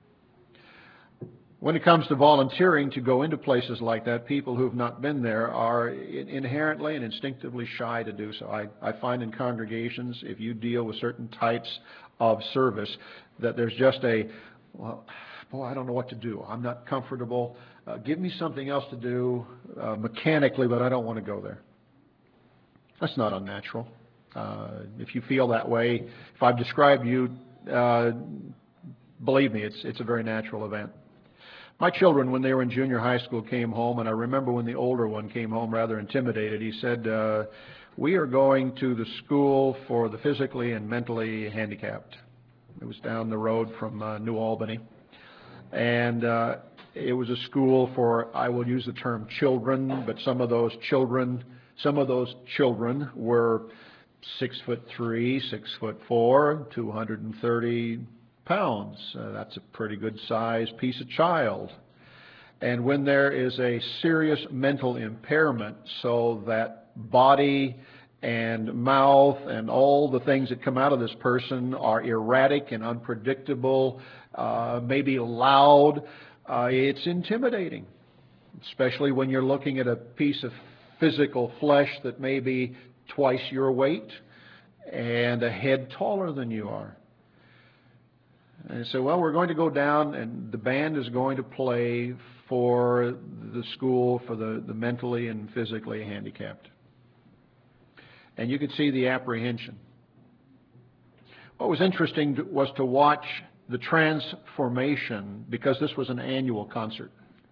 When it comes to volunteering to go into places like that, people who have not been there are inherently and instinctively shy to do so. I, I find in congregations, if you deal with certain types of service, that there's just a, well, boy, I don't know what to do. I'm not comfortable. Uh, give me something else to do uh, mechanically, but I don't want to go there. That's not unnatural. Uh, if you feel that way, if I've described you, uh, believe me, it's, it's a very natural event. My children, when they were in junior high school, came home, and I remember when the older one came home rather intimidated. He said, uh, we are going to the school for the physically and mentally handicapped. It was down the road from uh, New Albany. And uh, it was a school for, I will use the term children, but some of those children, some of those children were six foot three, six foot four, two hundred thirty pounds. Uh, that's a pretty good sized piece of child. And when there is a serious mental impairment, so that body and mouth and all the things that come out of this person are erratic and unpredictable, uh, maybe loud, uh, it's intimidating, especially when you're looking at a piece of physical flesh that may be twice your weight and a head taller than you are. And so, well, we're going to go down, and the band is going to play for the school for the, the mentally and physically handicapped. And you could see the apprehension. What was interesting was to watch the transformation, because this was an annual concert.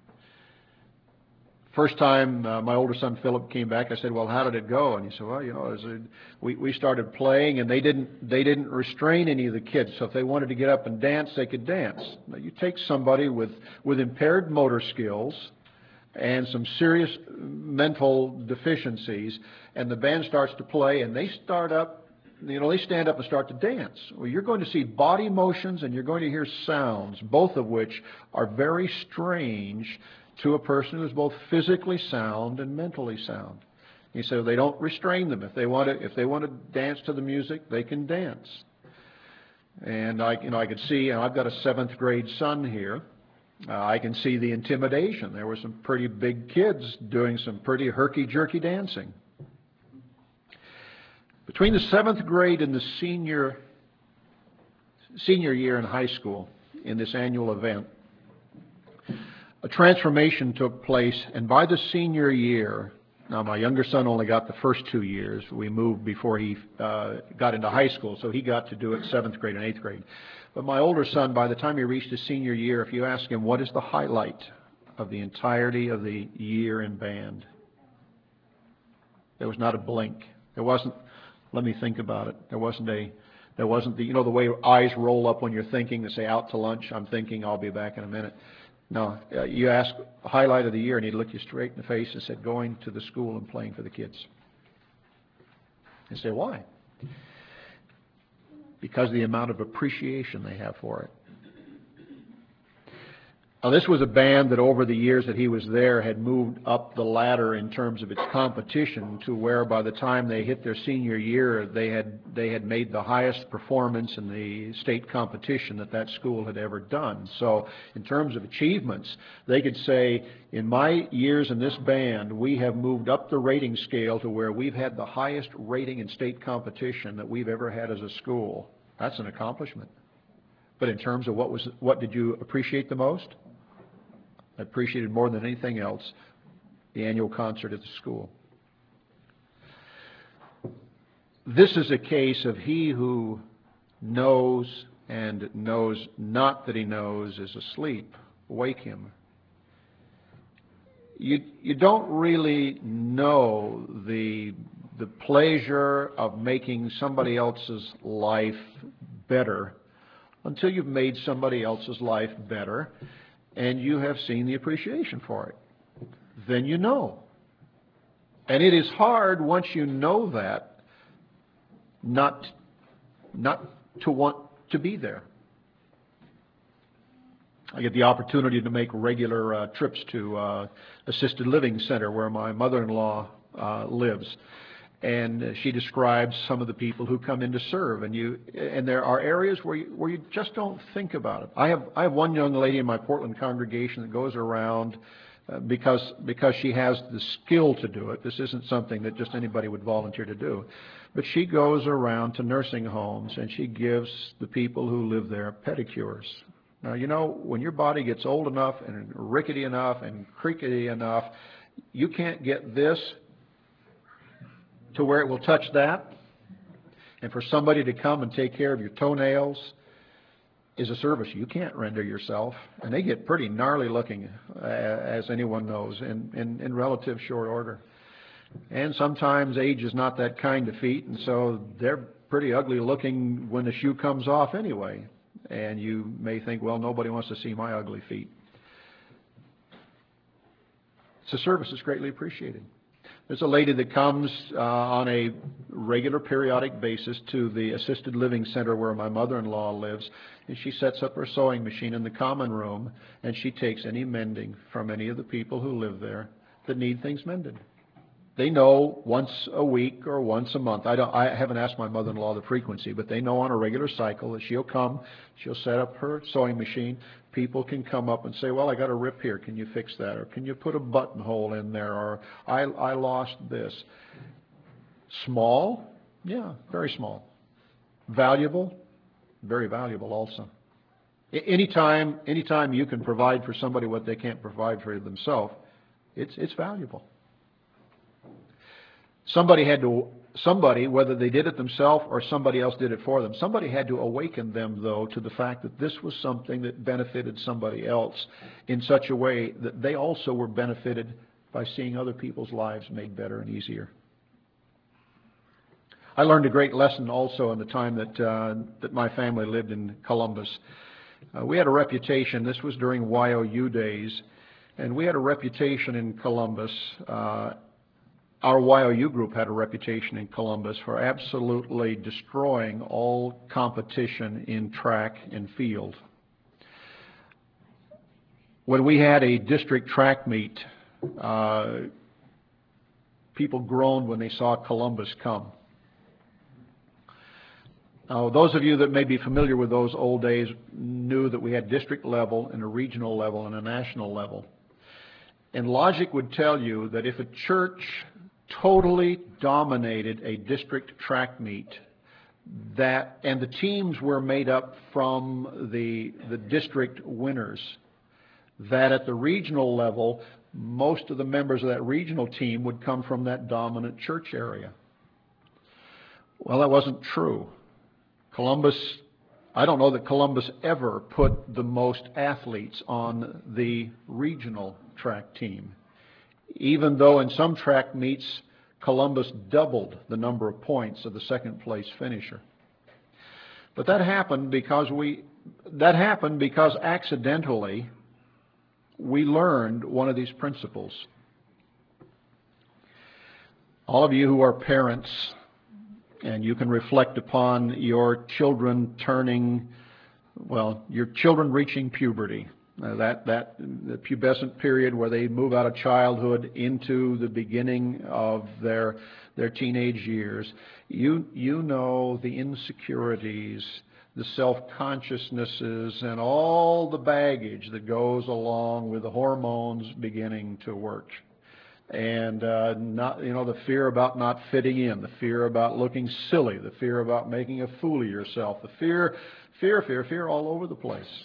First time uh, my older son Philip came back, I said, well, how did it go? And he said, well, you know, as a, we, we started playing, and they didn't, they didn't restrain any of the kids. So if they wanted to get up and dance, they could dance. Now, you take somebody with, with impaired motor skills and some serious mental deficiencies, and the band starts to play, and they start up, you know, they stand up and start to dance. Well, you're going to see body motions, and you're going to hear sounds, both of which are very strange to a person who's both physically sound and mentally sound. He said they don't restrain them. If they want to, if they want to dance to the music, they can dance. And I, you know, I could see, and I've got a seventh grade son here. Uh, I can see the intimidation. There were some pretty big kids doing some pretty herky-jerky dancing. Between the seventh grade and the senior senior year in high school, in this annual event, a transformation took place, and by the senior year, now my younger son only got the first two years. We moved before he uh, got into high school, so he got to do it seventh grade and eighth grade. But my older son, by the time he reached his senior year, if you ask him what is the highlight of the entirety of the year in band, there was not a blink. There wasn't, let me think about it. There wasn't a, there wasn't the, you know, the way eyes roll up when you're thinking, they say out to lunch, I'm thinking I'll be back in a minute. No, uh, you ask the highlight of the year, and he'd look you straight in the face and said, going to the school and playing for the kids. You say, why? Because of the amount of appreciation they have for it. Now, this was a band that over the years that he was there had moved up the ladder in terms of its competition to where by the time they hit their senior year, they had they had made the highest performance in the state competition that that school had ever done. So in terms of achievements, they could say, in my years in this band, we have moved up the rating scale to where we've had the highest rating in state competition that we've ever had as a school. That's an accomplishment. But in terms of what was what did you appreciate the most? I appreciated more than anything else the annual concert at the school. This is a case of he who knows and knows not that he knows is asleep. Wake him. You, you don't really know the, the pleasure of making somebody else's life better until you've made somebody else's life better and you have seen the appreciation for it. Then you know. And it is hard once you know that not, not to want to be there. I get the opportunity to make regular uh, trips to uh, assisted living center where my mother-in-law uh, lives. And she describes some of the people who come in to serve, and you and there are areas where you, where you just don't think about it. I have I have one young lady in my Portland congregation that goes around uh, because because she has the skill to do it. This isn't something that just anybody would volunteer to do, but she goes around to nursing homes and she gives the people who live there pedicures. Now, you know, when your body gets old enough and rickety enough and creaky enough, you can't get this to where it will touch that, and for somebody to come and take care of your toenails is a service you can't render yourself, and they get pretty gnarly looking, uh, as anyone knows, in, in, in relative short order. And sometimes age is not that kind of feat, and so they're pretty ugly looking when the shoe comes off anyway, and you may think, well, nobody wants to see my ugly feet. It's a service that's greatly appreciated. There's a lady that comes uh, on a regular periodic basis to the assisted living center where my mother-in-law lives, and she sets up her sewing machine in the common room, and she takes any mending from any of the people who live there that need things mended. They know once a week or once a month. I don't. I haven't asked my mother-in-law the frequency, but they know on a regular cycle that she'll come, she'll set up her sewing machine. People can come up and say, well, I got a rip here. Can you fix that? Or can you put a buttonhole in there? Or I, I lost this. Small? Yeah, very small. Valuable? Very valuable also. Anytime, anytime you can provide for somebody what they can't provide for themselves, it's, it's valuable. Somebody had to, somebody, whether they did it themselves or somebody else did it for them, somebody had to awaken them, though, to the fact that this was something that benefited somebody else in such a way that they also were benefited by seeing other people's lives made better and easier. I learned a great lesson also in the time that, uh, that my family lived in Columbus. Uh, we had a reputation, this was during Y O U days, and we had a reputation in Columbus. Uh, Our Y O U group had a reputation in Columbus for absolutely destroying all competition in track and field. When we had a district track meet, uh, people groaned when they saw Columbus come. Now, those of you that may be familiar with those old days knew that we had district level and a regional level and a national level. And logic would tell you that if a church totally dominated a district track meet, that and the teams were made up from the the district winners, that at the regional level most of the members of that regional team would come from that dominant church area. Well, that wasn't true. Columbus, I don't know that Columbus ever put the most athletes on the regional track team, even though in some track meets Columbus doubled the number of points of the second place finisher. But that happened because we that happened because accidentally we learned one of these principles. All of you who are parents, and you can reflect upon your children turning, well, your children reaching puberty. Uh, that that the pubescent period where they move out of childhood into the beginning of their their teenage years. You you know the insecurities, the self-consciousnesses, and all the baggage that goes along with the hormones beginning to work. And uh, not you know the fear about not fitting in, the fear about looking silly, the fear about making a fool of yourself, the fear, fear, fear, fear all over the place.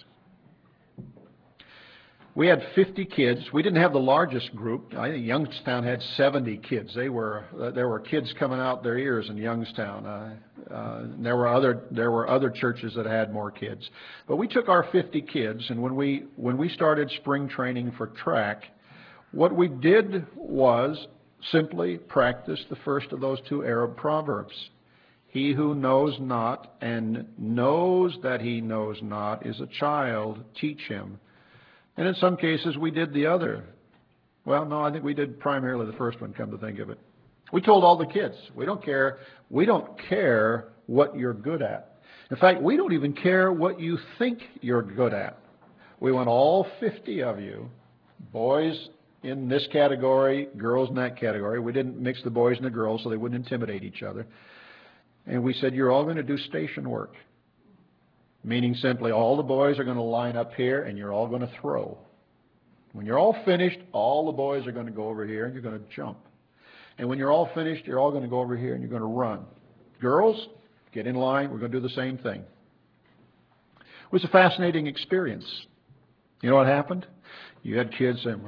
We had fifty kids. We didn't have the largest group. I think Youngstown had seventy kids. They were uh, there were kids coming out their ears in Youngstown. Uh, uh, there were other there were other churches that had more kids. But we took our fifty kids, and when we when we started spring training for track, what we did was simply practice the first of those two Arab proverbs. He who knows not and knows that he knows not is a child. Teach him. And in some cases, we did the other. Well, no, I think we did primarily the first one, come to think of it. We told all the kids, we don't care, we don't care what you're good at. In fact, we don't even care what you think you're good at. We want all fifty of you, boys in this category, girls in that category. We didn't mix the boys and the girls so they wouldn't intimidate each other. And we said, you're all going to do station work. Meaning simply, all the boys are going to line up here and you're all going to throw. When you're all finished, all the boys are going to go over here and you're going to jump. And when you're all finished, you're all going to go over here and you're going to run. Girls, get in line. We're going to do the same thing. It was a fascinating experience. You know what happened? You had kids saying,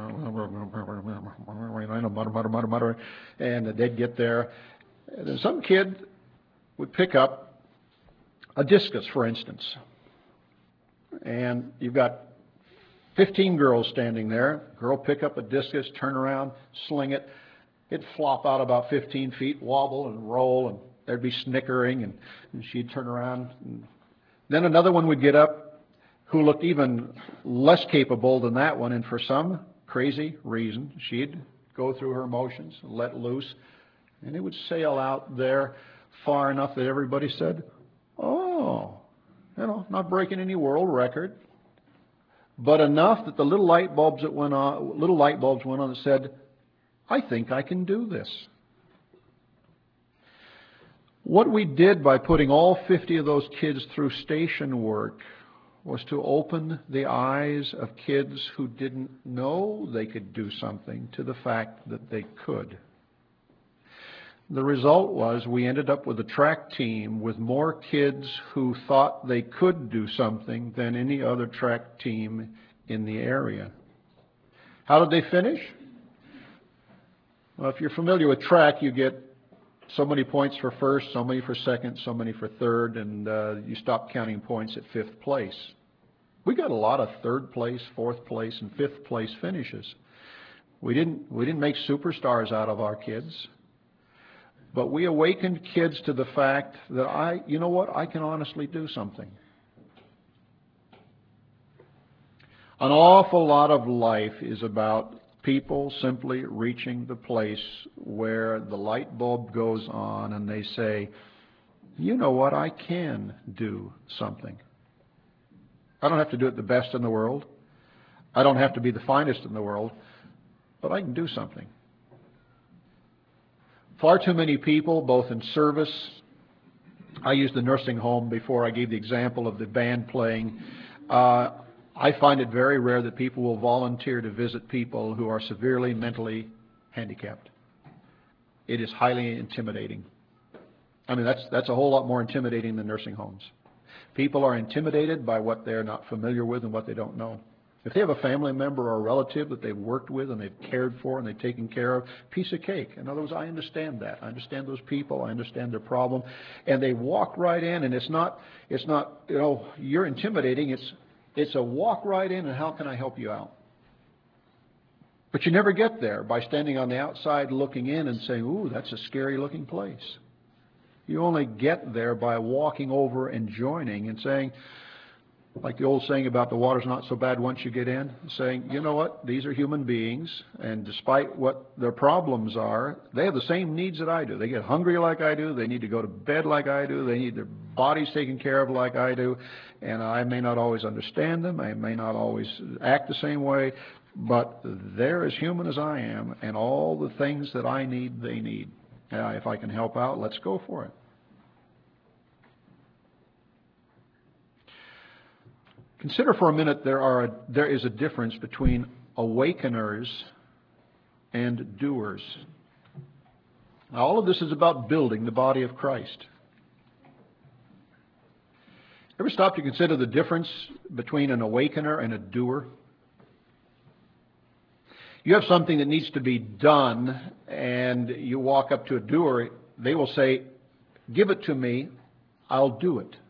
and they'd get there. And then some kid would pick up a discus, for instance. And you've got fifteen girls standing there. Girl pick up a discus, turn around, sling it. It'd flop out about fifteen feet, wobble and roll, and there'd be snickering, and, and she'd turn around. And then another one would get up who looked even less capable than that one, and for some crazy reason, she'd go through her motions, let loose, and it would sail out there far enough that everybody said, oh, you know, not breaking any world record, but enough that the little light bulbs that went on, little light bulbs went on that said, I think I can do this. What we did by putting all fifty of those kids through station work was to open the eyes of kids who didn't know they could do something to the fact that they could. The result was we ended up with a track team with more kids who thought they could do something than any other track team in the area. How did they finish? Well, if you're familiar with track, you get so many points for first, so many for second, so many for third, and uh, you stop counting points at fifth place. We got a lot of third place, fourth place, and fifth place finishes. We didn't, we didn't make superstars out of our kids. But we awakened kids to the fact that I, you know what, I can honestly do something. An awful lot of life is about people simply reaching the place where the light bulb goes on and they say, you know what, I can do something. I don't have to do it the best in the world. I don't have to be the finest in the world, but I can do something. Far too many people, both in service, I used the nursing home before I gave the example of the band playing. Uh, I find it very rare that people will volunteer to visit people who are severely mentally handicapped. It is highly intimidating. I mean, that's, that's a whole lot more intimidating than nursing homes. People are intimidated by what they're not familiar with and what they don't know. If they have a family member or a relative that they've worked with and they've cared for and they've taken care of, piece of cake. In other words, I understand that. I understand those people. I understand their problem. And they walk right in, and it's not, it's not, you know, you're intimidating. It's, it's a walk right in, and how can I help you out? But you never get there by standing on the outside looking in and saying, ooh, that's a scary looking place. You only get there by walking over and joining and saying, Like the old saying about the water's not so bad once you get in, saying, you know what, these are human beings, and despite what their problems are, they have the same needs that I do. They get hungry like I do, they need to go to bed like I do, they need their bodies taken care of like I do, and I may not always understand them, I may not always act the same way, but they're as human as I am, and all the things that I need, they need. Uh, if I can help out, let's go for it. Consider for a minute there are a, there is a difference between awakeners and doers. Now, all of this is about building the body of Christ. Ever stop to consider the difference between an awakener and a doer? You have something that needs to be done, and you walk up to a doer, they will say, give it to me, I'll do it.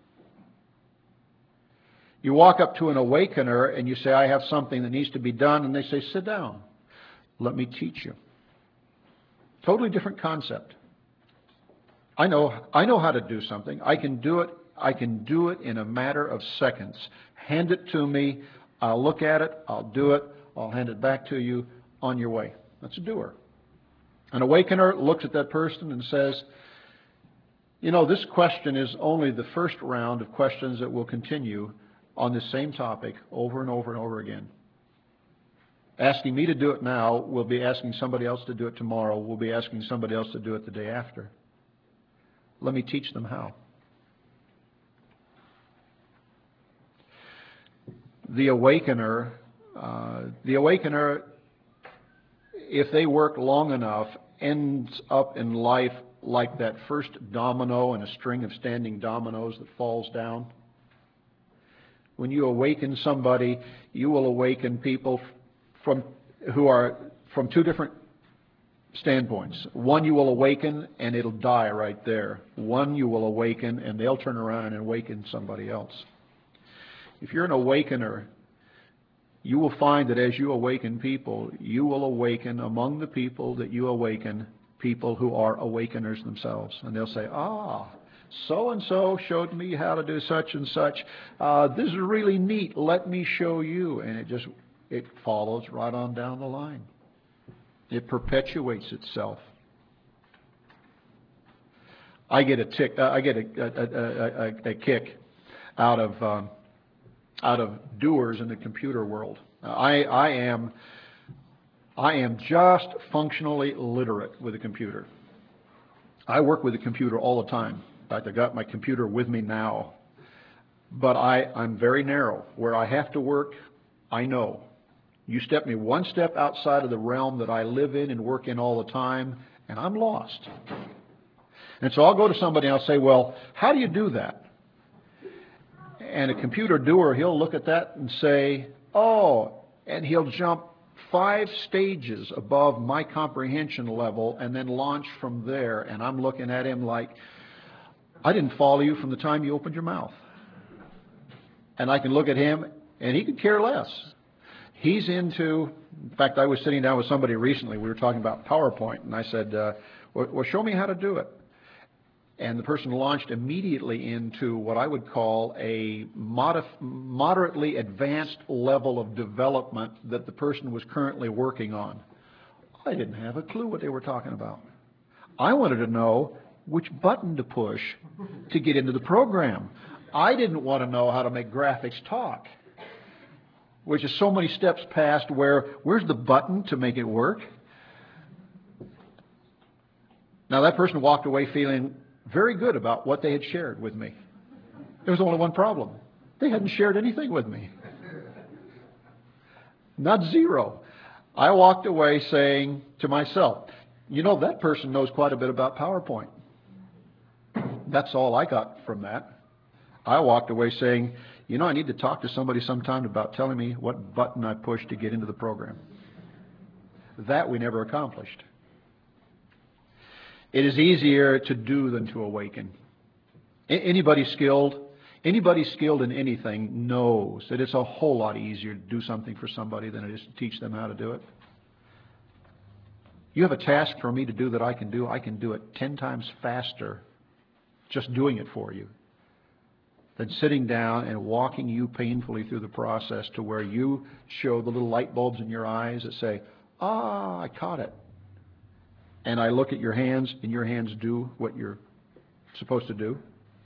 You walk up to an awakener and you say, I have something that needs to be done, and they say, sit down. Let me teach you. Totally different concept. I know, I know how to do something. I can do it. I can do it in a matter of seconds. Hand it to me. I'll look at it. I'll do it. I'll hand it back to you. On your way. That's a doer. An awakener looks at that person and says, you know, this question is only the first round of questions that will continue on this same topic over and over and over again. Asking me to do it now, we'll be asking somebody else to do it tomorrow. We'll be asking somebody else to do it the day after. Let me teach them how. The awakener, uh, the awakener, if they work long enough, ends up in life like that first domino in a string of standing dominoes that falls down. When you awaken somebody, you will awaken people from who are from two different standpoints. One you will awaken and it'll die right there. One you will awaken and they'll turn around and awaken somebody else. If you're an awakener, you will find that as you awaken people, you will awaken among the people that you awaken people who are awakeners themselves. And they'll say, ah, so-and-so showed me how to do such and such. Uh, this is really neat. Let me show you. And it just, it follows right on down the line. It perpetuates itself. I get a tick. Uh, I get a, a, a, a, a kick out of um, out of doers in the computer world. I, I am I am just functionally literate with a computer. I work with a computer all the time. In fact, I got my computer with me now. But I, I'm very narrow. Where I have to work, I know. You step me one step outside of the realm that I live in and work in all the time, and I'm lost. And so I'll go to somebody and I'll say, well, how do you do that? And a computer doer, he'll look at that and say, oh, and he'll jump five stages above my comprehension level and then launch from there. And I'm looking at him like, I didn't follow you from the time you opened your mouth. And I can look at him and he could care less. He's into, in fact, I was sitting down with somebody recently. We were talking about PowerPoint, and I said, uh, well, well, show me how to do it. And the person launched immediately into what I would call a modif moderately advanced level of development that the person was currently working on. I didn't have a clue what they were talking about. I wanted to know which button to push to get into the program. I didn't want to know how to make graphics talk, which is so many steps past where, where's the button to make it work? Now that person walked away feeling very good about what they had shared with me. There was only one problem. They hadn't shared anything with me. Not zero. I walked away saying to myself, you know, that person knows quite a bit about PowerPoint. That's all I got from that. I walked away saying, you know, I need to talk to somebody sometime about telling me what button I push to get into the program. That we never accomplished. It is easier to do than to awaken. Anybody skilled, anybody skilled in anything knows that it's a whole lot easier to do something for somebody than it is to teach them how to do it. You have a task for me to do that I can do, I can do it ten times faster just doing it for you than sitting down and walking you painfully through the process to where you show the little light bulbs in your eyes that say, ah, I caught it. And I look at your hands, and your hands do what you're supposed to do.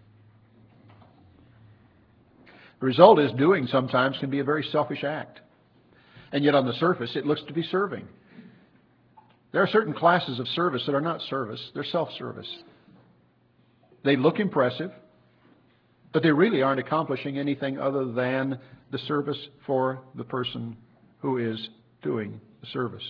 The result is doing sometimes can be a very selfish act. And yet on the surface, it looks to be serving. There are certain classes of service that are not service. They're self-service. They look impressive, but they really aren't accomplishing anything other than the service for the person who is doing the service.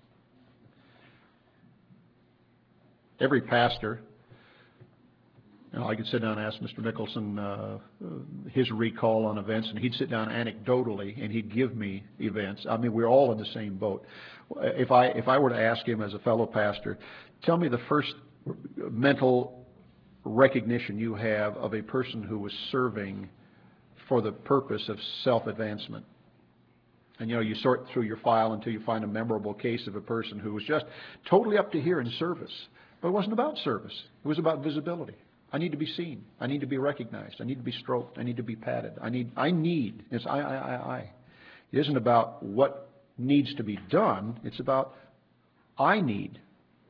Every pastor, you know, I could sit down and ask Mister Nicholson uh, his recall on events, and he'd sit down anecdotally and he'd give me events. I mean, we're all in the same boat. If I if I were to ask him as a fellow pastor, tell me the first mental recognition you have of a person who was serving for the purpose of self-advancement. And you know, you sort through your file until you find a memorable case of a person who was just totally up to here in service. But it wasn't about service. It was about visibility. I need to be seen. I need to be recognized. I need to be stroked. I need to be patted. I need, I need. It's I, I, I, I. It isn't about what needs to be done. It's about I need.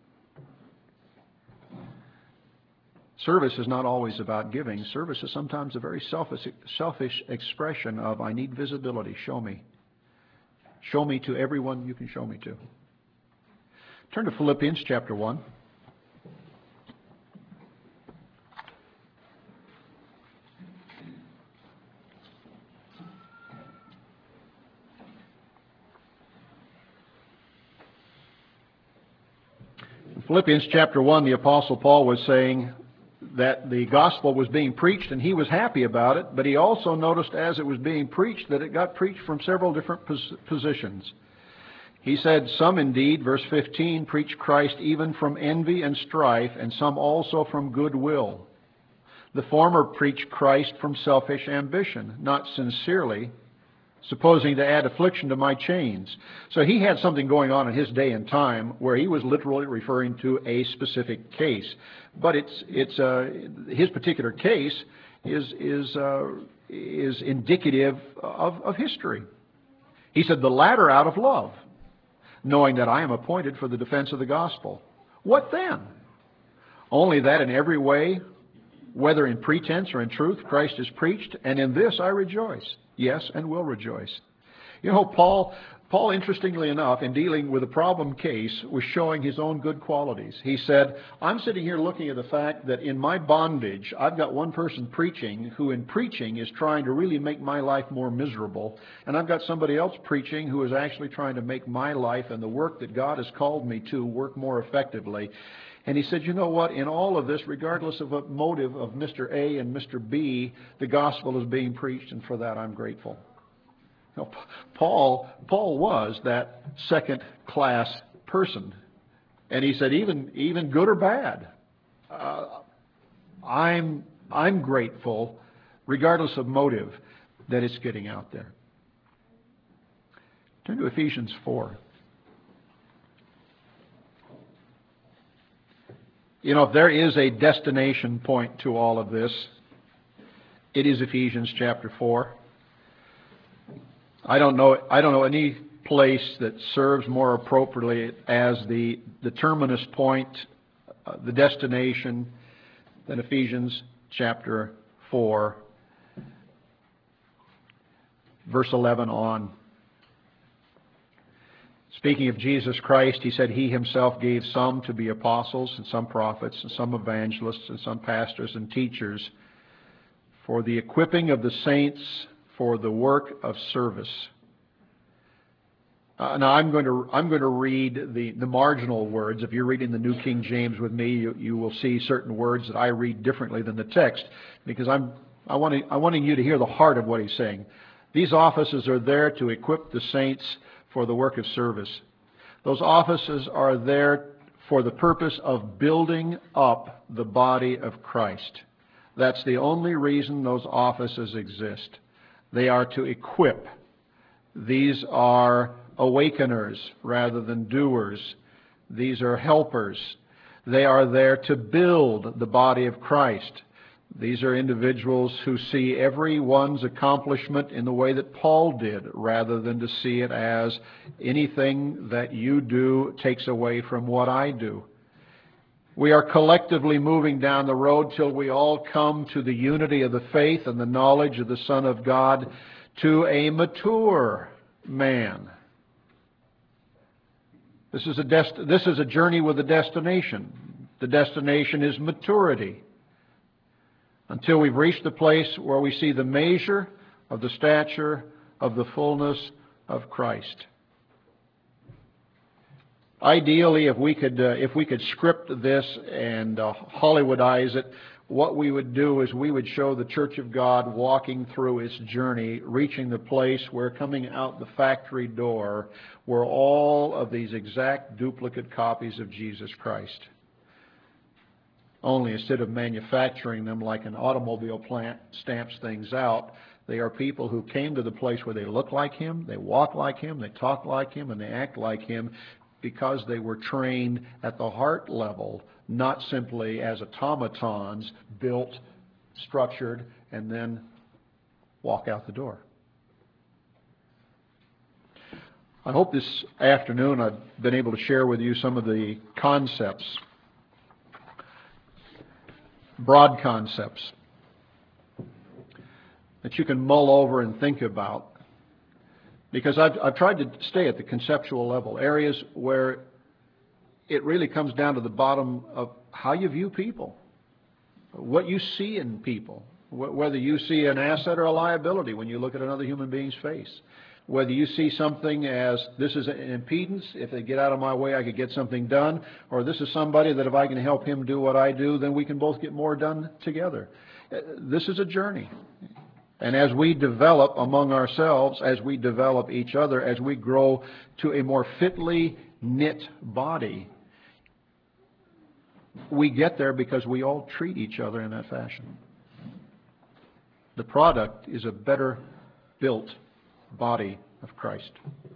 Service is not always about giving. Service is sometimes a very selfish, selfish expression of I need visibility. Show me. Show me to everyone you can show me to. Turn to Philippians chapter one. Philippians chapter one, the Apostle Paul was saying that the gospel was being preached and he was happy about it, but he also noticed as it was being preached that it got preached from several different pos- positions. He said, some indeed, verse fifteen, preach Christ even from envy and strife, and some also from goodwill. The former preach Christ from selfish ambition, not sincerely, supposing to add affliction to my chains. So he had something going on in his day and time where he was literally referring to a specific case. But it's it's uh, his particular case is is uh, is indicative of, of history. He said, the latter out of love, knowing that I am appointed for the defense of the gospel. What then? Only that in every way, whether in pretense or in truth, Christ is preached, and in this I rejoice. Yes, and will rejoice. You know, Paul, Paul, interestingly enough, in dealing with a problem case, was showing his own good qualities. He said, I'm sitting here looking at the fact that in my bondage, I've got one person preaching who in preaching is trying to really make my life more miserable. And I've got somebody else preaching who is actually trying to make my life and the work that God has called me to work more effectively. And he said, you know what, in all of this, regardless of what motive of Mister A and Mister B, the gospel is being preached, and for that I'm grateful. You know, Paul, Paul was that second-class person. And he said, even, even good or bad, uh, I'm, I'm grateful, regardless of motive, that it's getting out there. Turn to Ephesians four. You know, if there is a destination point to all of this, it is Ephesians chapter four. I don't know I don't know any place that serves more appropriately as the, the terminus point, uh, the destination, than Ephesians chapter four, verse eleven on. Speaking of Jesus Christ, he said he himself gave some to be apostles and some prophets and some evangelists and some pastors and teachers for the equipping of the saints for the work of service. Uh, now I'm going to I'm going to read the, the marginal words. If you're reading the New King James with me, you, you will see certain words that I read differently than the text because I'm I want I wanting you to hear the heart of what he's saying. These offices are there to equip the saints for the work of service. Those offices are there for the purpose of building up the body of Christ. That's the only reason those offices exist. They are to equip. These are awakeners rather than doers. These are helpers. They are there to build the body of Christ. These are individuals who see everyone's accomplishment in the way that Paul did, rather than to see it as anything that you do takes away from what I do. We are collectively moving down the road till we all come to the unity of the faith and the knowledge of the Son of God, to a mature man. This is a dest- this is a journey with a destination. The destination is maturity, until we've reached the place where we see the measure of the stature of the fullness of Christ. Ideally, if we could, uh, if we could script this and uh, Hollywoodize it, what we would do is we would show the Church of God walking through its journey, reaching the place where, coming out the factory door, were all of these exact duplicate copies of Jesus Christ. Only instead of manufacturing them like an automobile plant stamps things out, they are people who came to the place where they look like Him, they walk like Him, they talk like Him, and they act like Him, because they were trained at the heart level, not simply as automatons, built, structured, and then walk out the door. I hope this afternoon I've been able to share with you some of the concepts, broad concepts, that you can mull over and think about. Because I've, I've tried to stay at the conceptual level, areas where it really comes down to the bottom of how you view people, what you see in people, wh- whether you see an asset or a liability when you look at another human being's face, whether you see something as this is an impedance, if they get out of my way I could get something done, or this is somebody that if I can help him do what I do, then we can both get more done together. This is a journey. And as we develop among ourselves, as we develop each other, as we grow to a more fitly knit body, we get there because we all treat each other in that fashion. The product is a better built body of Christ.